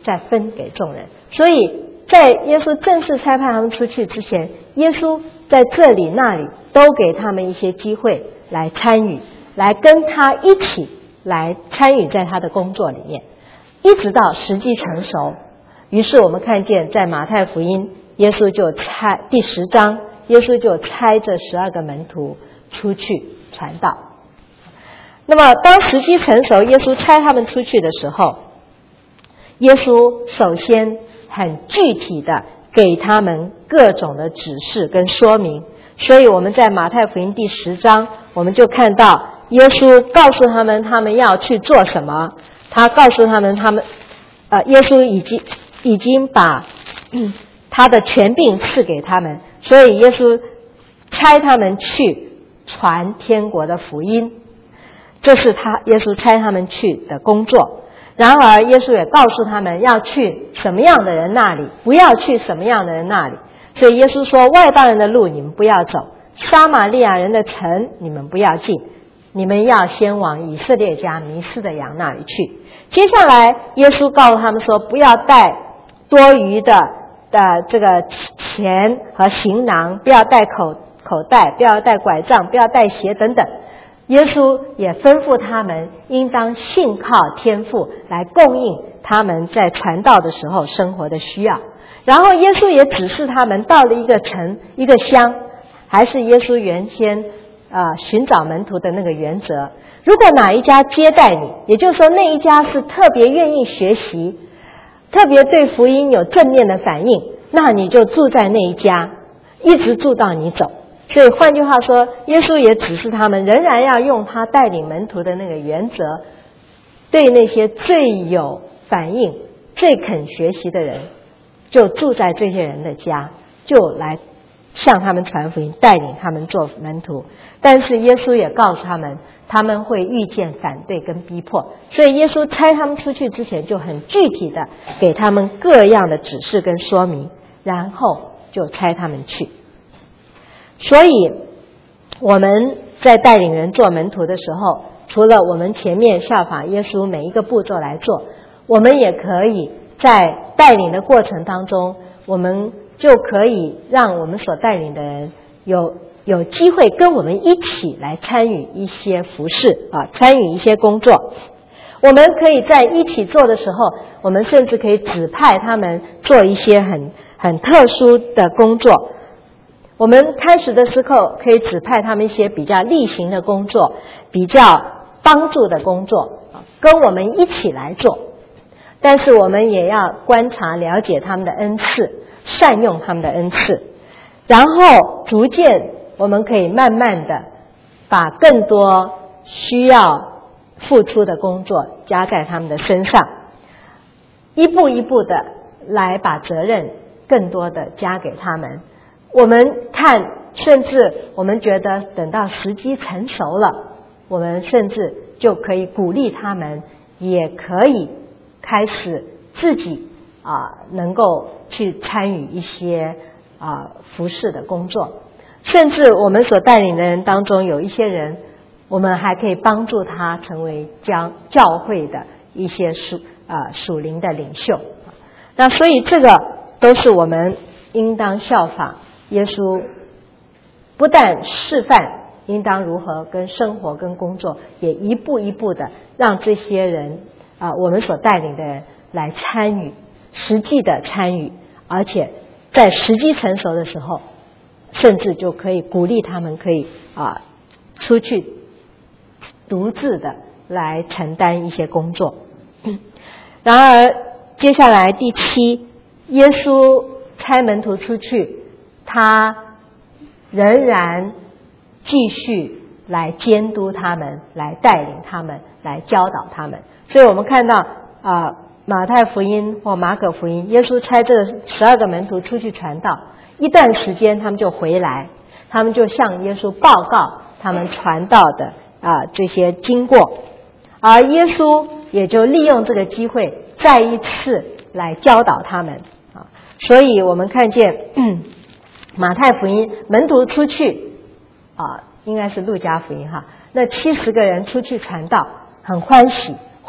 再分给众人。所以在耶稣正式差派他们出去之前，耶稣在这里那里都给他们一些机会来参与，来跟他一起来参与在他的工作里面，一直到时机成熟。于是我们看见在马太福音，耶稣就第10章，耶稣就差这12个门徒出去传道。那么当时机成熟，耶稣差他们出去的时候，耶稣首先很具体的给他们各种的指示跟说明。所以我们在马太福音第10章，我们就看到耶稣告诉他们他们要去做什么。他告诉他们耶稣已经把他的权柄赐给他们，所以耶稣差他们去传天国的福音，这是耶稣差他们去的工作。然而耶稣也告诉他们要去什么样的人那里，不要去什么样的人那里。所以耶稣说，外邦人的路你们不要走，撒玛利亚人的城你们不要进，你们要先往以色列家迷失的羊那里去。接下来耶稣告诉他们说，不要带多余的这个钱和行囊，不要带口袋，不要带拐杖，不要带鞋等等。耶稣也吩咐他们应当信靠天父来供应他们在传道的时候生活的需要。然后耶稣也指示他们到了一个城一个乡，还是耶稣原先寻找门徒的那个原则。如果哪一家接待你，也就是说那一家是特别愿意学习，特别对福音有正面的反应，那你就住在那一家，一直住到你走。所以换句话说，耶稣也指示他们仍然要用他带领门徒的那个原则，对那些最有反应最肯学习的人，就住在这些人的家，就来向他们传福音，带领他们做门徒。但是耶稣也告诉他们，他们会遇见反对跟逼迫，所以耶稣差他们出去之前就很具体的给他们各样的指示跟说明，然后就差他们去。所以我们在带领人做门徒的时候，除了我们前面效法耶稣每一个步骤来做，我们也可以在带领的过程当中，我们就可以让我们所带领的人有机会跟我们一起来参与一些服事参与一些工作。我们可以在一起做的时候，我们甚至可以指派他们做一些很特殊的工作。我们开始的时候可以指派他们一些比较例行的工作，比较帮助的工作，跟我们一起来做。但是我们也要观察了解他们的恩赐，善用他们的恩赐，然后逐渐我们可以慢慢的把更多需要付出的工作加在他们的身上，一步一步的来把责任更多的加给他们。我们看，甚至我们觉得等到时机成熟了，我们甚至就可以鼓励他们，也可以开始自己能够去参与一些服事的工作。甚至我们所带领的人当中有一些人，我们还可以帮助他成为教会的一些属灵的领袖。那所以这个都是我们应当效法耶稣，不但示范应当如何跟生活跟工作，也一步一步的让这些人我们所带领的人来参与，实际的参与，而且在时机成熟的时候，甚至就可以鼓励他们可以出去独自的来承担一些工作。然而接下来第7，耶稣差门徒出去，他仍然继续来监督他们，来带领他们，来教导他们。所以我们看到马太福音或马可福音，耶稣差这12个门徒出去传道，一段时间他们就回来，他们就向耶稣报告他们传道的这些经过，而耶稣也就利用这个机会再一次来教导他们所以我们看见马太福音门徒出去应该是路加福音那70个人出去传道，很欢喜，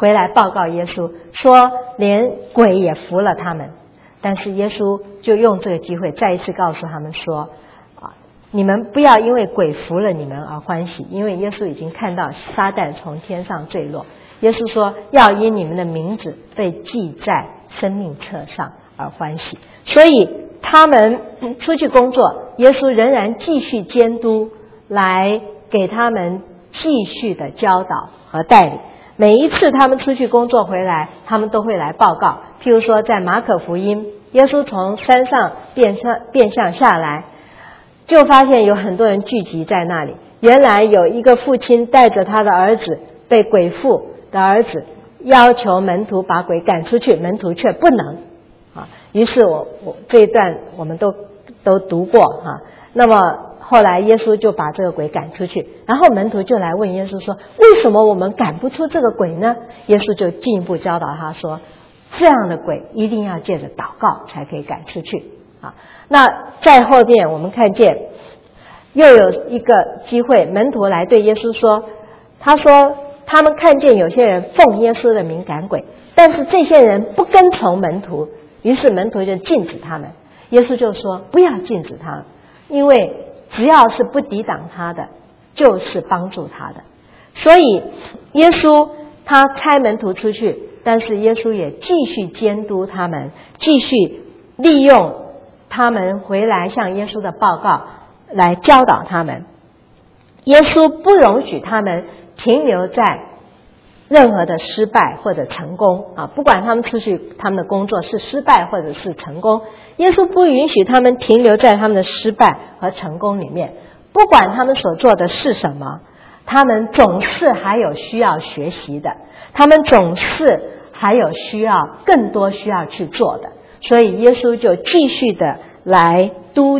回来报告耶稣，说连鬼也服了他们。但是耶稣就用这个机会再一次告诉他们说，你们不要因为鬼服了你们而欢喜，因为耶稣已经看到撒旦从天上坠落。耶稣说要因你们的名字被记在生命册上而欢喜。所以他们出去工作，耶稣仍然继续监督，来给他们继续的教导和带领。每一次他们出去工作回来，他们都会来报告。譬如说在马可福音，耶稣从山上变相下来，就发现有很多人聚集在那里。原来有一个父亲带着他的儿子，被鬼附的儿子，要求门徒把鬼赶出去，门徒却不能于是我这一段我们都读过那么后来耶稣就把这个鬼赶出去，然后门徒就来问耶稣说，为什么我们赶不出这个鬼呢？耶稣就进一步教导他说，这样的鬼一定要借着祷告才可以赶出去那在后面我们看见又有一个机会，门徒来对耶稣说，他说他们看见有些人奉耶稣的名赶鬼，但是这些人不跟从门徒，于是门徒就禁止他们。耶稣就说不要禁止他们，因为只要是不抵挡他的，就是帮助他的。所以耶稣他差门徒出去，但是耶稣也继续监督他们，继续利用他们回来向耶稣的报告来教导他们。耶稣不容许他们停留在任何的失败或者成功不管他们出去他们的工作是失败或者是成功，耶稣不允许他们停留在他们的失败和成功里面。不管他们所做的是什么，他们总是还有需要学习的，他们总是还有更多需要去做的。所以耶稣就继续的来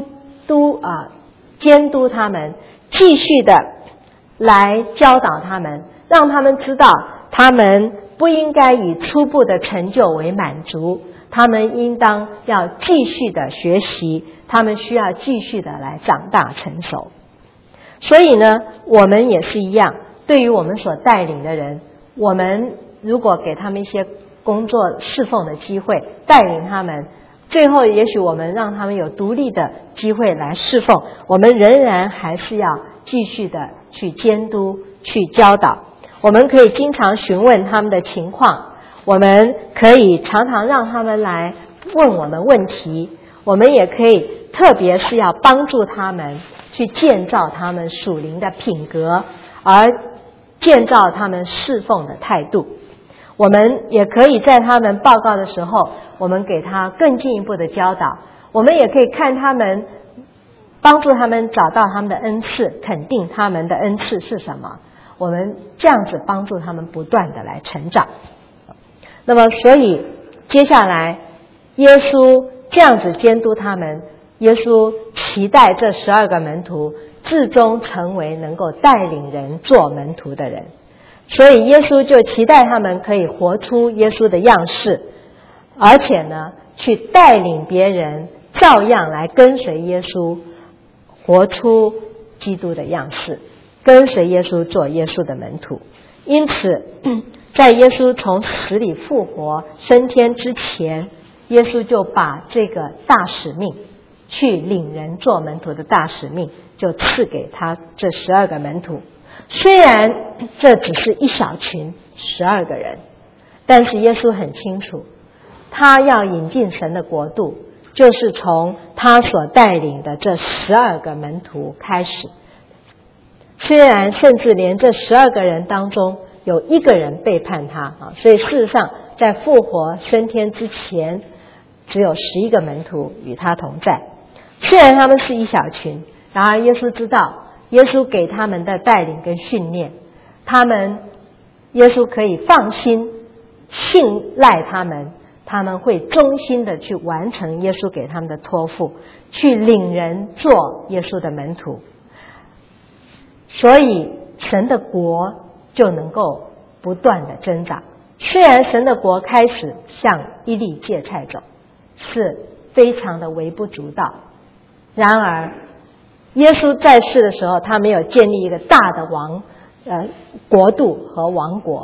监督他们，继续的来教导他们，让他们知道他们不应该以初步的成就为满足，他们应当要继续的学习，他们需要继续的来长大成熟。所以呢，我们也是一样，对于我们所带领的人，我们如果给他们一些工作侍奉的机会，带领他们，最后也许我们让他们有独立的机会来侍奉，我们仍然还是要继续的去监督去教导。我们可以经常询问他们的情况，我们可以常常让他们来问我们问题，我们也可以特别是要帮助他们去建造他们属灵的品格，而建造他们侍奉的态度。我们也可以在他们报告的时候，我们给他更进一步的教导，我们也可以看他们，帮助他们找到他们的恩赐，肯定他们的恩赐是什么，我们这样子帮助他们不断的来成长。那么所以接下来耶稣这样子监督他们，耶稣期待这12个门徒最终成为能够带领人做门徒的人。所以耶稣就期待他们可以活出耶稣的样式，而且呢去带领别人照样来跟随耶稣，活出基督的样式，跟随耶稣做耶稣的门徒。因此在耶稣从死里复活升天之前，耶稣就把这个大使命，去领人做门徒的大使命，就赐给他这12个门徒。虽然这只是一小群12个人，但是耶稣很清楚，他要引进神的国度，就是从他所带领的这12个门徒开始。虽然甚至连这12个人当中有1个人背叛他所以事实上在复活升天之前，只有11个门徒与他同在。虽然他们是一小群，然而耶稣知道，耶稣给他们的带领跟训练，耶稣可以放心信赖他们，他们会忠心的去完成耶稣给他们的托付，去领人做耶稣的门徒。所以神的国就能够不断的增长。虽然神的国开始向一粒芥菜种，是非常的微不足道，然而耶稣在世的时候，他没有建立一个大的国度和王国，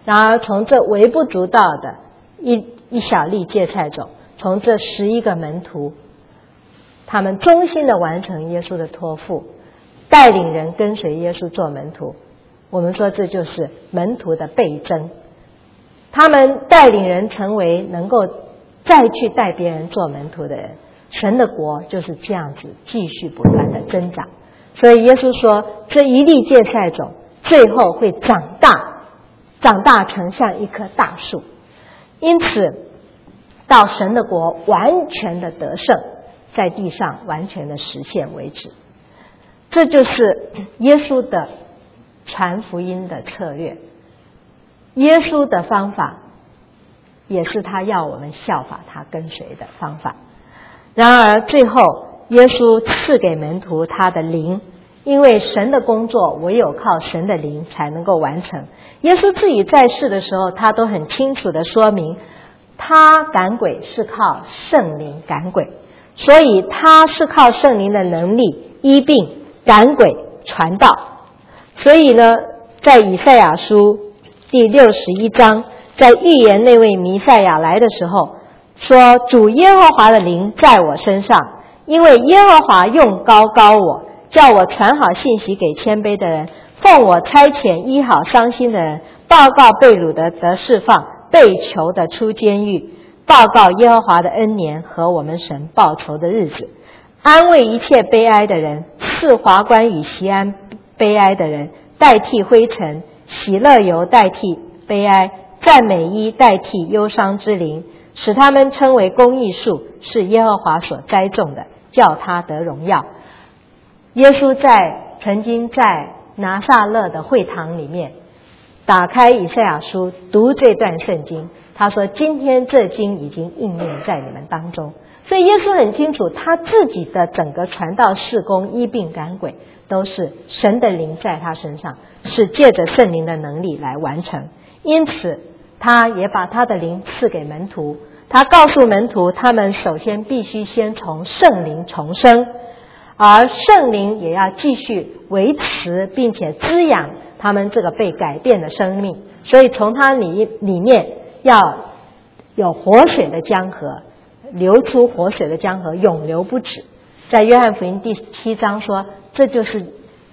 然而从这微不足道的一小粒芥菜种，从这11个门徒，他们忠心的完成耶稣的托付，带领人跟随耶稣做门徒。我们说这就是门徒的倍增，他们带领人成为能够再去带别人做门徒的人。神的国就是这样子继续不断的增长。所以耶稣说，这一粒芥菜种最后会长大成像一棵大树。因此到神的国完全的得胜，在地上完全的实现为止。这就是耶稣的传福音的策略，耶稣的方法也是他要我们效法他跟随的方法。然而最后耶稣赐给门徒他的灵，因为神的工作唯有靠神的灵才能够完成。耶稣自己在世的时候，他都很清楚地说明，他赶鬼是靠圣灵赶鬼，所以他是靠圣灵的能力医病赶鬼传道。所以呢，在以赛亚书第61章，在预言那位弥赛亚来的时候说，主耶和华的灵在我身上，因为耶和华用膏膏我，叫我传好信息给谦卑的人，奉我差遣医好伤心的人，报告被掳的得释放，被囚的出监狱，报告耶和华的恩年和我们神报仇的日子，安慰一切悲哀的人，赐华冠与锡安悲哀的人，代替灰尘，喜乐油代替悲哀，赞美衣代替忧伤之灵，使他们称为公义树，是耶和华所栽种的，叫他得荣耀。耶稣曾经在拿撒勒的会堂里面打开以赛亚书，读这段圣经，他说今天这经已经应验在你们当中。所以耶稣很清楚，他自己的整个传道事工医病赶鬼都是神的灵在他身上，是借着圣灵的能力来完成。因此他也把他的灵赐给门徒，他告诉门徒，他们首先必须先从圣灵重生，而圣灵也要继续维持并且滋养他们这个被改变的生命。所以从他里面要有活水的江河，流出活水的江河，永流不止。在约翰福音第7章说，这是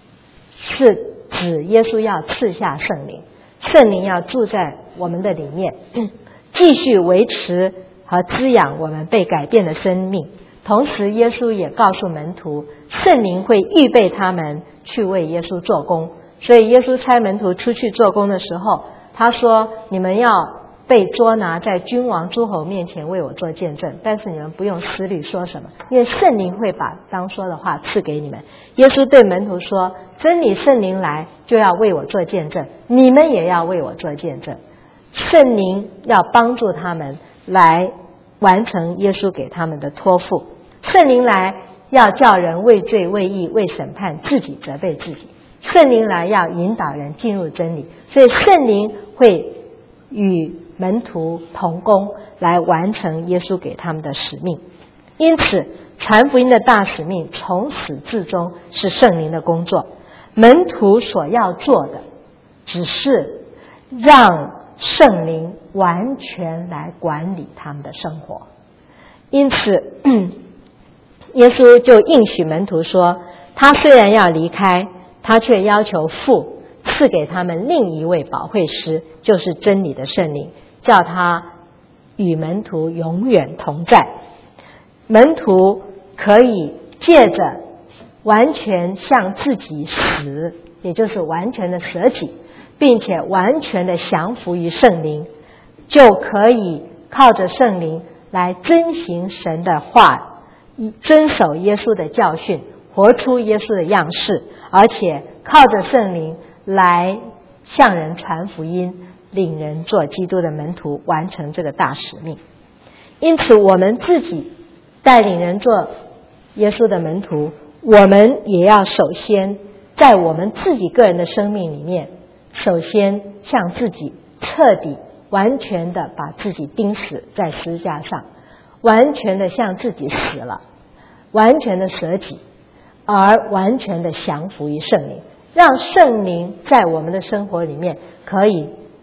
指耶稣要赐下圣灵，圣灵要住在我们的里面，继续维持和滋养我们被改变的生命。同时耶稣也告诉门徒，圣灵会预备他们去为耶稣做工。所以耶稣差门徒出去做工的时候，他说，你们要被捉拿在君王诸侯面前为我做见证，但是你们不用思虑说什么，因为圣灵会把当说的话赐给你们。耶稣对门徒说，真理圣灵来就要为我做见证，你们也要为我做见证。圣灵要帮助他们来完成耶稣给他们的托付，圣灵来要叫人为罪为义为审判，自己责备自己，圣灵来要引导人进入真理。所以圣灵会与门徒同工，来完成耶稣给他们的使命。因此传福音的大使命从始至终是圣灵的工作，门徒所要做的只是让圣灵完全来管理他们的生活。因此耶稣就应许门徒说，他虽然要离开，他却要求父赐给他们另一位保惠师，就是真理的圣灵，叫他与门徒永远同在。门徒可以借着完全向自己死，也就是完全的舍己，并且完全的降服于圣灵，就可以靠着圣灵来遵行神的话，遵守耶稣的教训，活出耶稣的样式，而且靠着圣灵来向人传福音，领人做基督的门徒，完成这个大使命。因此我们自己带领人做耶稣的门徒，我们也要首先在我们自己个人的生命里面，首先向自己彻底完全的把自己钉死在十字架上，完全的向自己死了，完全的舍己，而完全的降服于圣灵，让圣灵在我们的生活里面可以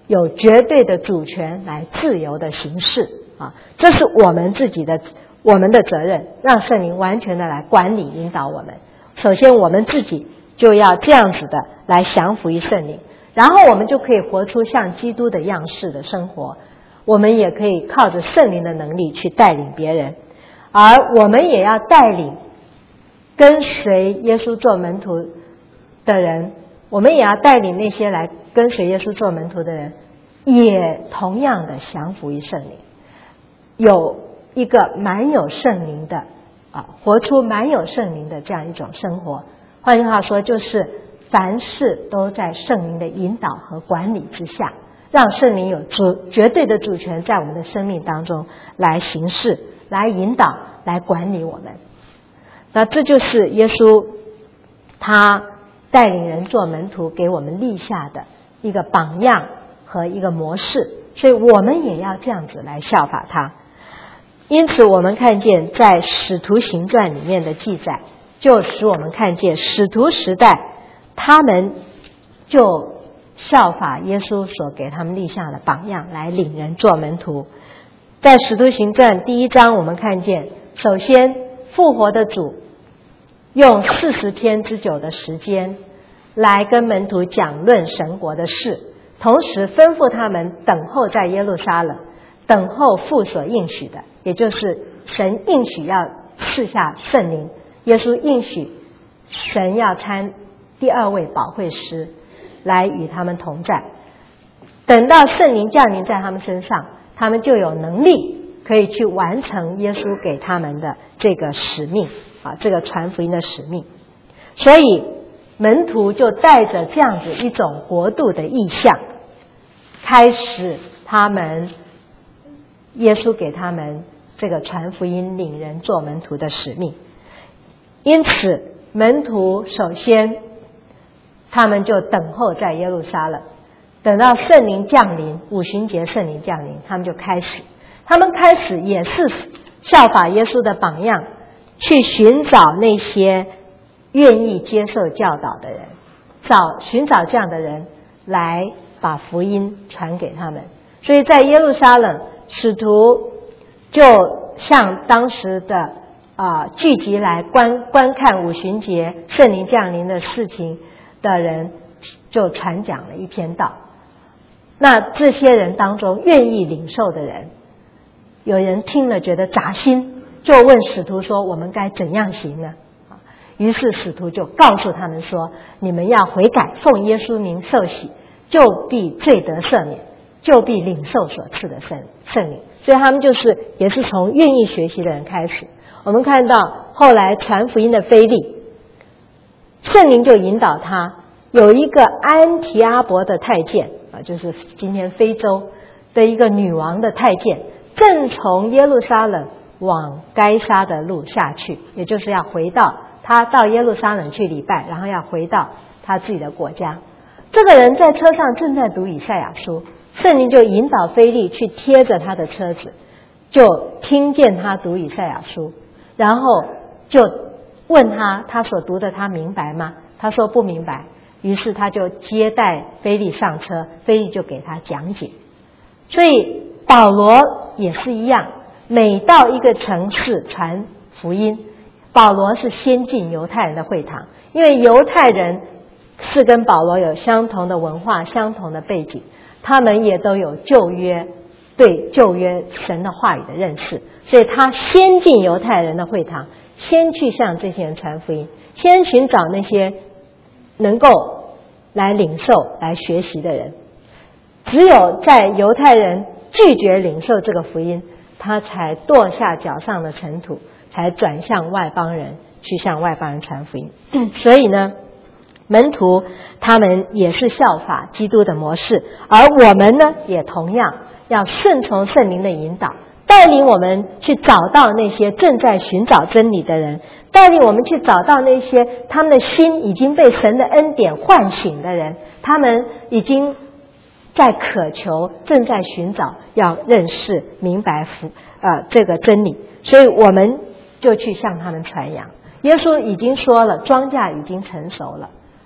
有绝对的主权来自由的行事啊，这是我们的责任，让圣灵完全的来管理引导我们。首先我们自己就要这样子的来降服于圣灵，然后我们就可以活出像基督的样式的生活，我们也可以靠着圣灵的能力去带领别人，而我们也要带领跟随耶稣做门徒的人，我们也要带领那些来跟随耶稣做门徒的人，也同样的降服于圣灵，有一个满有圣灵的活出满有圣灵的这样一种生活。换句话说，就是凡事都在圣灵的引导和管理之下，让圣灵有绝对的主权在我们的生命当中来行事，来引导，来管理我们。那这就是耶稣他带领人做门徒给我们立下的一个榜样和一个模式，所以我们也要这样子来效法他。因此我们看见在使徒行传里面的记载，就使我们看见使徒时代他们就效法耶稣所给他们立下的榜样来领人做门徒。在使徒行传第1章我们看见，首先复活的主用40天之久的时间来跟门徒讲论神国的事，同时吩咐他们等候在耶路撒冷，等候父所应许的，也就是神应许要赐下圣灵，耶稣应许神要参第2位保惠师来与他们同在。等到圣灵降临在他们身上，他们就有能力可以去完成耶稣给他们的这个使命这个传福音的使命。所以门徒就带着这样子一种国度的意象，开始他们耶稣给他们这个传福音领人做门徒的使命。因此门徒首先他们就等候在耶路撒冷，等到圣灵降临，五旬节圣灵降临，他们就开始也是效法耶稣的榜样，去寻找那些愿意接受教导的人，寻找这样的人来把福音传给他们。所以在耶路撒冷，使徒就向当时的聚集来观看五旬节圣灵降临的事情的人，就传讲了一篇道。那这些人当中愿意领受的人，有人听了觉得扎心，就问使徒说，我们该怎样行呢？于是使徒就告诉他们说，你们要悔改，奉耶稣名受洗，就必罪得赦免，就必领受所赐的圣灵。所以他们也是从愿意学习的人开始。我们看到后来传福音的腓利，圣灵就引导他，有一个安提阿伯的太监就是今天非洲的一个女王的太监，正从耶路撒冷往该撒的路下去，也就是要回到他到耶路撒冷去礼拜，然后要回到他自己的国家。这个人在车上正在读以赛亚书，圣灵就引导腓利去贴着他的车子，就听见他读以赛亚书，然后就问他所读的他明白吗？他说不明白。于是他就接待腓利上车，腓利就给他讲解。所以保罗也是一样，每到一个城市传福音，保罗是先进犹太人的会堂，因为犹太人是跟保罗有相同的文化、相同的背景，他们也都有对旧约神的话语的认识，所以他先进犹太人的会堂，先去向这些人传福音，先寻找那些能够来领受来学习的人。只有在犹太人拒绝领受这个福音，他才跺下脚上的尘土，才转向外邦人，去向外邦人传福音。所以呢，门徒他们也是效法基督的模式，而我们呢也同样要顺从圣灵的引导，带领我们去找到那些正在寻找真理的人，带领我们去找到那些他们的心已经被神的恩典唤醒的人，他们已经在渴求，正在寻找要认识明白这个真理，所以我们就去向他们传扬。耶稣已经说了，庄稼已经成熟了，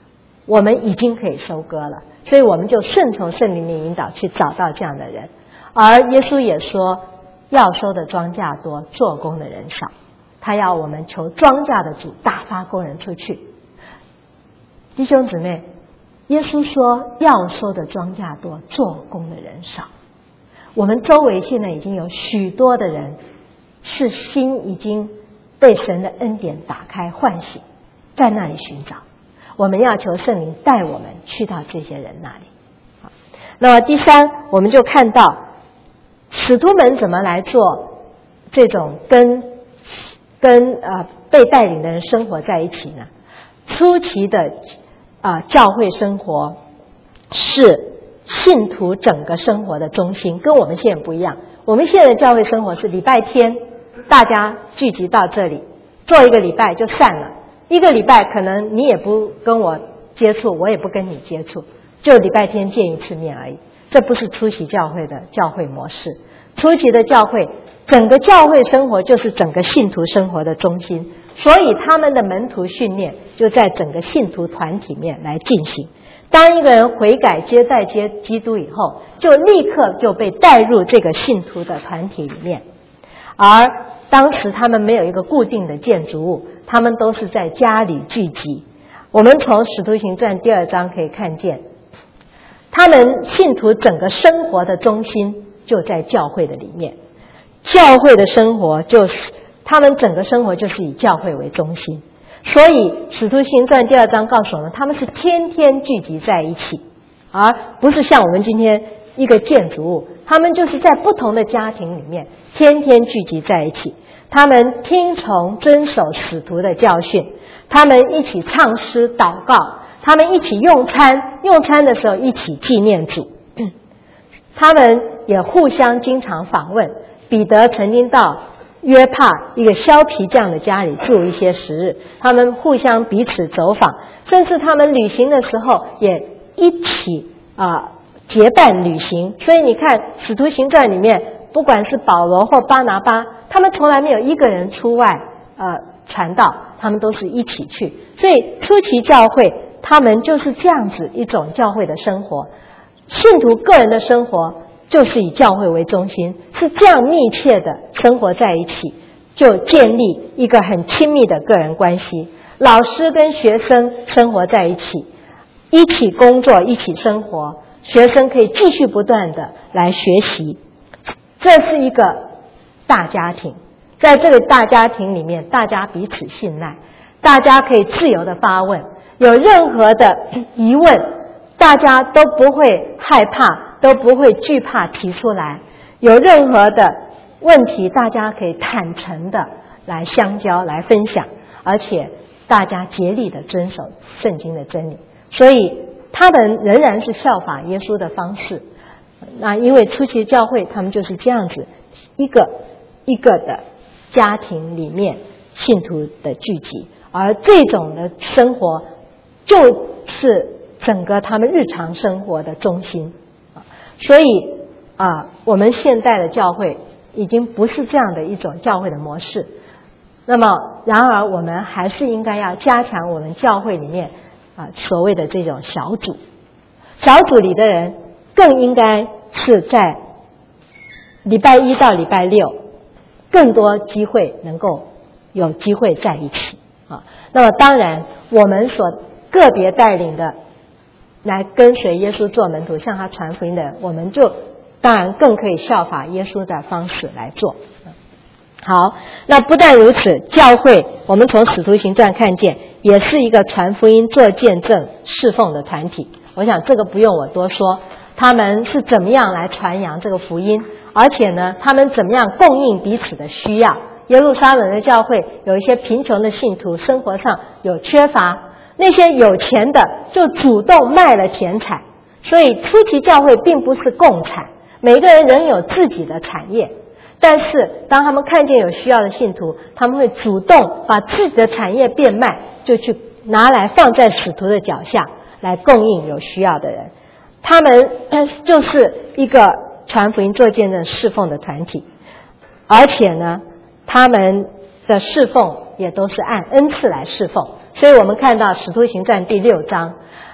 我们已经可以收割了，所以我们就顺从圣灵的引导去找到这样的人。而耶稣也说，要收的庄稼多，做工的人少，他要我们求庄稼的主大发工人出去。弟兄姊妹，耶稣说要收的庄稼多，做工的人少。我们周围现在已经有许多的人是心已经被神的恩典打开唤醒，在那里寻找。我们要求圣灵带我们去到这些人那里。那么第三，我们就看到使徒们怎么来做这种跟被带领的人生活在一起呢？初期的教会生活是信徒整个生活的中心，跟我们现在不一样。我们现在的教会生活是礼拜天大家聚集到这里做一个礼拜就散了，一个礼拜可能你也不跟我接触，我也不跟你接触，就礼拜天见一次面而已。这不是初期教会的教会模式。初期的教会，整个教会生活就是整个信徒生活的中心，所以他们的门徒训练就在整个信徒团体面来进行。当一个人悔改接待基督以后，就立刻就被带入这个信徒的团体里面。而当时他们没有一个固定的建筑物，他们都是在家里聚集。我们从使徒行传第2章可以看见，他们信徒整个生活的中心就在教会的里面。教会的生活就是他们整个生活就是以教会为中心。所以使徒行传第2章告诉我们，他们是天天聚集在一起，而不是像我们今天一个建筑物，他们就是在不同的家庭里面天天聚集在一起。他们听从遵守使徒的教训，他们一起唱诗祷告，他们一起用餐的时候一起纪念主，他们也互相经常访问。彼得曾经到约帕一个削皮匠的家里住一些时日，他们互相彼此走访，甚至他们旅行的时候也一起结伴旅行。所以你看使徒行传里面，不管是保罗或巴拿巴，他们从来没有一个人出外传道，他们都是一起去。所以初期教会他们就是这样子一种教会的生活，信徒个人的生活就是以教会为中心，是这样密切的生活在一起，就建立一个很亲密的个人关系。老师跟学生生活在一起，一起工作，一起生活，学生可以继续不断的来学习。这是一个大家庭，在这个大家庭里面，大家彼此信赖，大家可以自由的发问，有任何的疑问，大家都不会害怕，都不会惧怕提出来，有任何的问题大家可以坦诚的来相交来分享，而且大家竭力的遵守圣经的真理。所以他们仍然是效法耶稣的方式。那因为初期教会他们就是这样子一个一个的家庭里面信徒的聚集，而这种的生活就是整个他们日常生活的中心。所以我们现代的教会已经不是这样的一种教会的模式。那么然而我们还是应该要加强我们教会里面所谓的这种小组里的人更应该是在礼拜1到礼拜6更多机会能够有机会在一起那么当然我们所个别带领的来跟随耶稣做门徒，向他传福音的，我们就当然更可以效法耶稣的方式来做。好，那不但如此，教会我们从使徒行传看见也是一个传福音做见证侍奉的团体。我想这个不用我多说，他们是怎么样来传扬这个福音，而且呢他们怎么样供应彼此的需要。耶路撒冷的教会有一些贫穷的信徒，生活上有缺乏，那些有钱的就主动卖了田产。所以初期教会并不是共产，每个人仍有自己的产业，但是当他们看见有需要的信徒，他们会主动把自己的产业变卖，就去拿来放在使徒的脚下来供应有需要的人。他们就是一个传福音做见证侍奉的团体，而且呢他们的侍奉也都是按恩赐来侍奉。所以我们看到使徒行传第6章，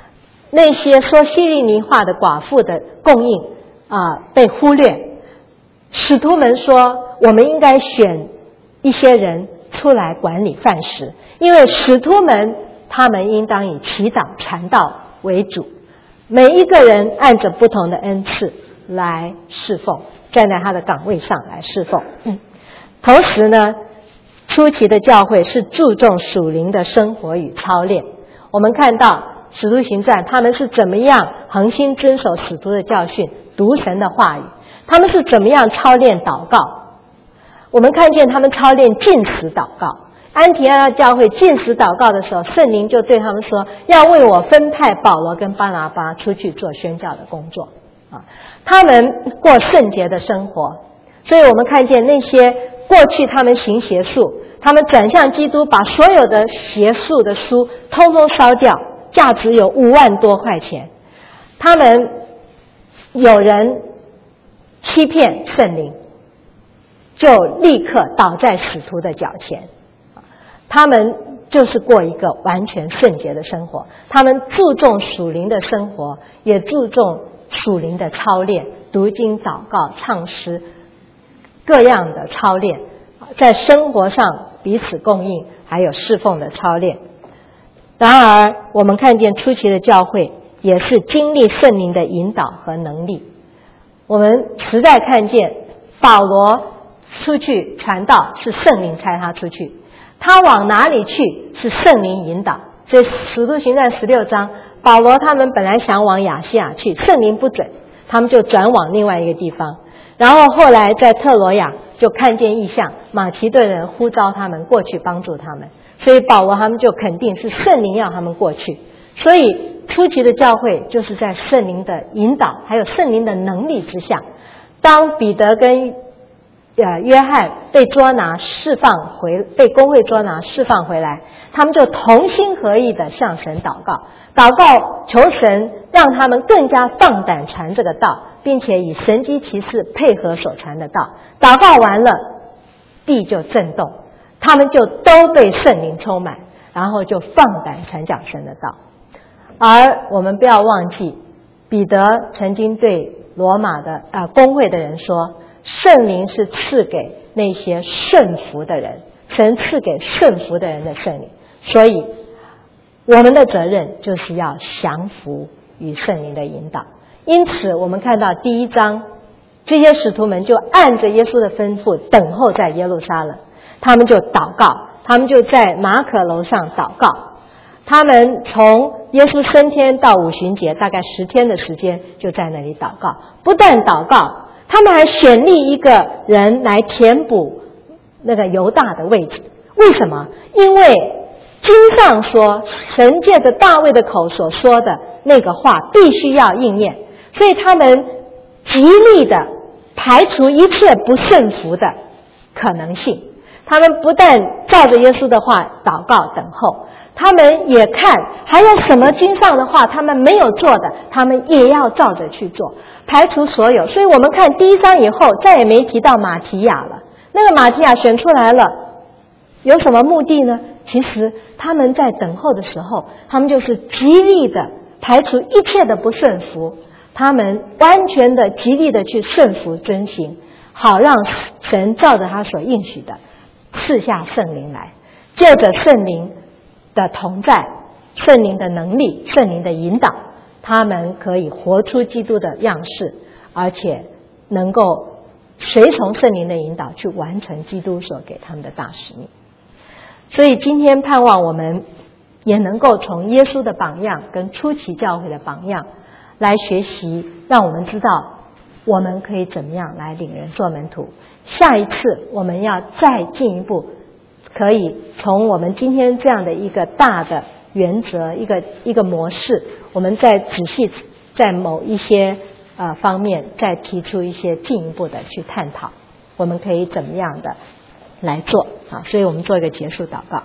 那些说希利尼话的寡妇的供应被忽略。使徒们说，我们应该选一些人出来管理饭食，因为使徒们他们应当以祈祷传道为主，每一个人按着不同的恩赐来侍奉，站在他的岗位上来侍奉。同时呢，初期的教会是注重属灵的生活与操练。我们看到使徒行传他们是怎么样恒心遵守使徒的教训，读神的话语，他们是怎么样操练祷告。我们看见他们操练禁食祷告。安提阿教会禁食祷告的时候，圣灵就对他们说，要为我分派保罗跟巴拿巴出去做宣教的工作。他们过圣洁的生活，所以我们看见那些过去他们行邪术，他们转向基督，把所有的邪术的书通通烧掉，价值有5万多块钱。他们有人欺骗圣灵，就立刻倒在使徒的脚前。他们就是过一个完全圣洁的生活，他们注重属灵的生活，也注重属灵的操练，读经、祷告、唱诗，各样的操练，在生活上彼此供应，还有侍奉的操练。然而我们看见初期的教会也是经历圣灵的引导和能力。我们实在看见保罗出去传道是圣灵差他出去，他往哪里去是圣灵引导。所以使徒行传16章，保罗他们本来想往亚细亚去，圣灵不准，他们就转往另外一个地方。然后后来在特罗亚就看见异象，马其顿人呼召他们过去帮助他们，所以保罗他们就肯定是圣灵要他们过去。所以初期的教会就是在圣灵的引导还有圣灵的能力之下。当彼得跟约翰被捉拿释放被公会捉拿释放回来，他们就同心合意的向神祷告求神让他们更加放胆传这个道，并且以神迹奇事配合所传的道。祷告完了，地就震动，他们就都被圣灵充满，然后就放胆传讲神的道。而我们不要忘记，彼得曾经对罗马的公会的人说，圣灵是赐给那些顺服的人，神赐给顺服的人的圣灵。所以我们的责任就是要降服于圣灵的引导。因此我们看到第1章，这些使徒们就按着耶稣的吩咐等候在耶路撒冷，他们就祷告，他们就在马可楼上祷告。他们从耶稣升天到五旬节大概10天的时间就在那里祷告。不但祷告，他们还选立一个人来填补那个犹大的位置。为什么？因为经上说，神借着大卫的口所说的那个话必须要应验，所以他们极力的排除一切不顺服的可能性。他们不但照着耶稣的话祷告等候，他们也看还有什么经上的话他们没有做的，他们也要照着去做，排除所有。所以我们看第1章以后再也没提到马提亚了。那个马提亚选出来了，有什么目的呢？其实他们在等候的时候，他们就是极力的排除一切的不顺服，他们完全的极力的去顺服遵行，好让神照着他所应许的赐下圣灵来，借着圣灵的同在，圣灵的能力，圣灵的引导，他们可以活出基督的样式，而且能够随从圣灵的引导去完成基督所给他们的大使命。所以今天盼望我们也能够从耶稣的榜样跟初期教会的榜样来学习，让我们知道我们可以怎么样来领人做门徒。下一次我们要再进一步，可以从我们今天这样的一个大的原则，一个模式，我们再仔细在某一些方面再提出一些进一步的去探讨，我们可以怎么样的来做啊？所以我们做一个结束祷告。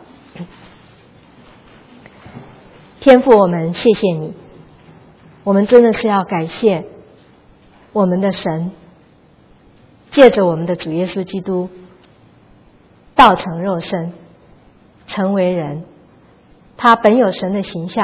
天父，我们谢谢你，我们真的是要感谢我们的神，借着我们的主耶稣基督道成肉身，成为人，他本有神的形象，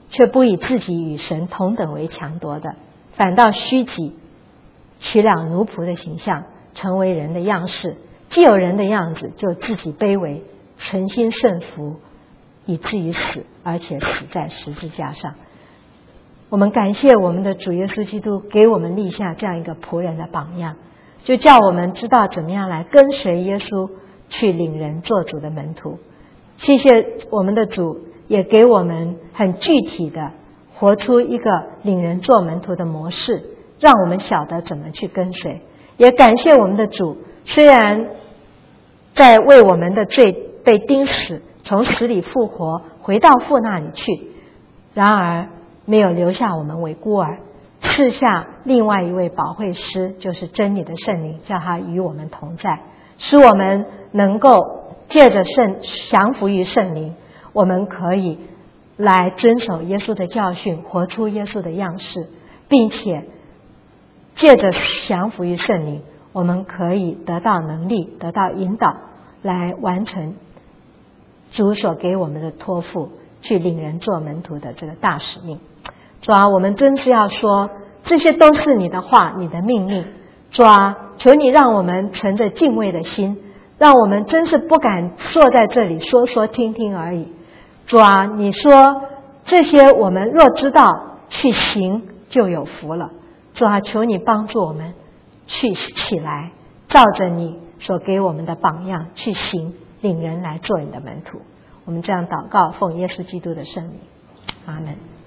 却不以自己与神同等为强夺的，反倒虚己，取了奴仆的形象，成为人的样式。既有人的样子，就自己卑微，存心顺服，以至于死，而且死在十字架上。我们感谢我们的主耶稣基督给我们立下这样一个仆人的榜样，就叫我们知道怎么样来跟随耶稣去领人做主的门徒。谢谢我们的主也给我们很具体的活出一个领人做门徒的模式，让我们晓得怎么去跟随。也感谢我们的主，虽然在为我们的罪被钉死，从死里复活，回到父那里去，然而没有留下我们为孤儿，赐下另外一位保惠师，就是真理的圣灵，叫他与我们同在，使我们能够借着降服于圣灵，我们可以来遵守耶稣的教训，活出耶稣的样式，并且借着降服于圣灵，我们可以得到能力，得到引导，来完成主所给我们的托付，去领人做门徒的这个大使命。主啊，我们真是要说，这些都是你的话，你的命令。主啊，求你让我们存着敬畏的心，让我们真是不敢坐在这里说说听听而已。主啊，你说这些我们若知道去行，就有福了。主啊，求你帮助我们去起来，照着你所给我们的榜样去行，领人来做你的门徒。我们这样祷告，奉耶稣基督的圣名，阿们。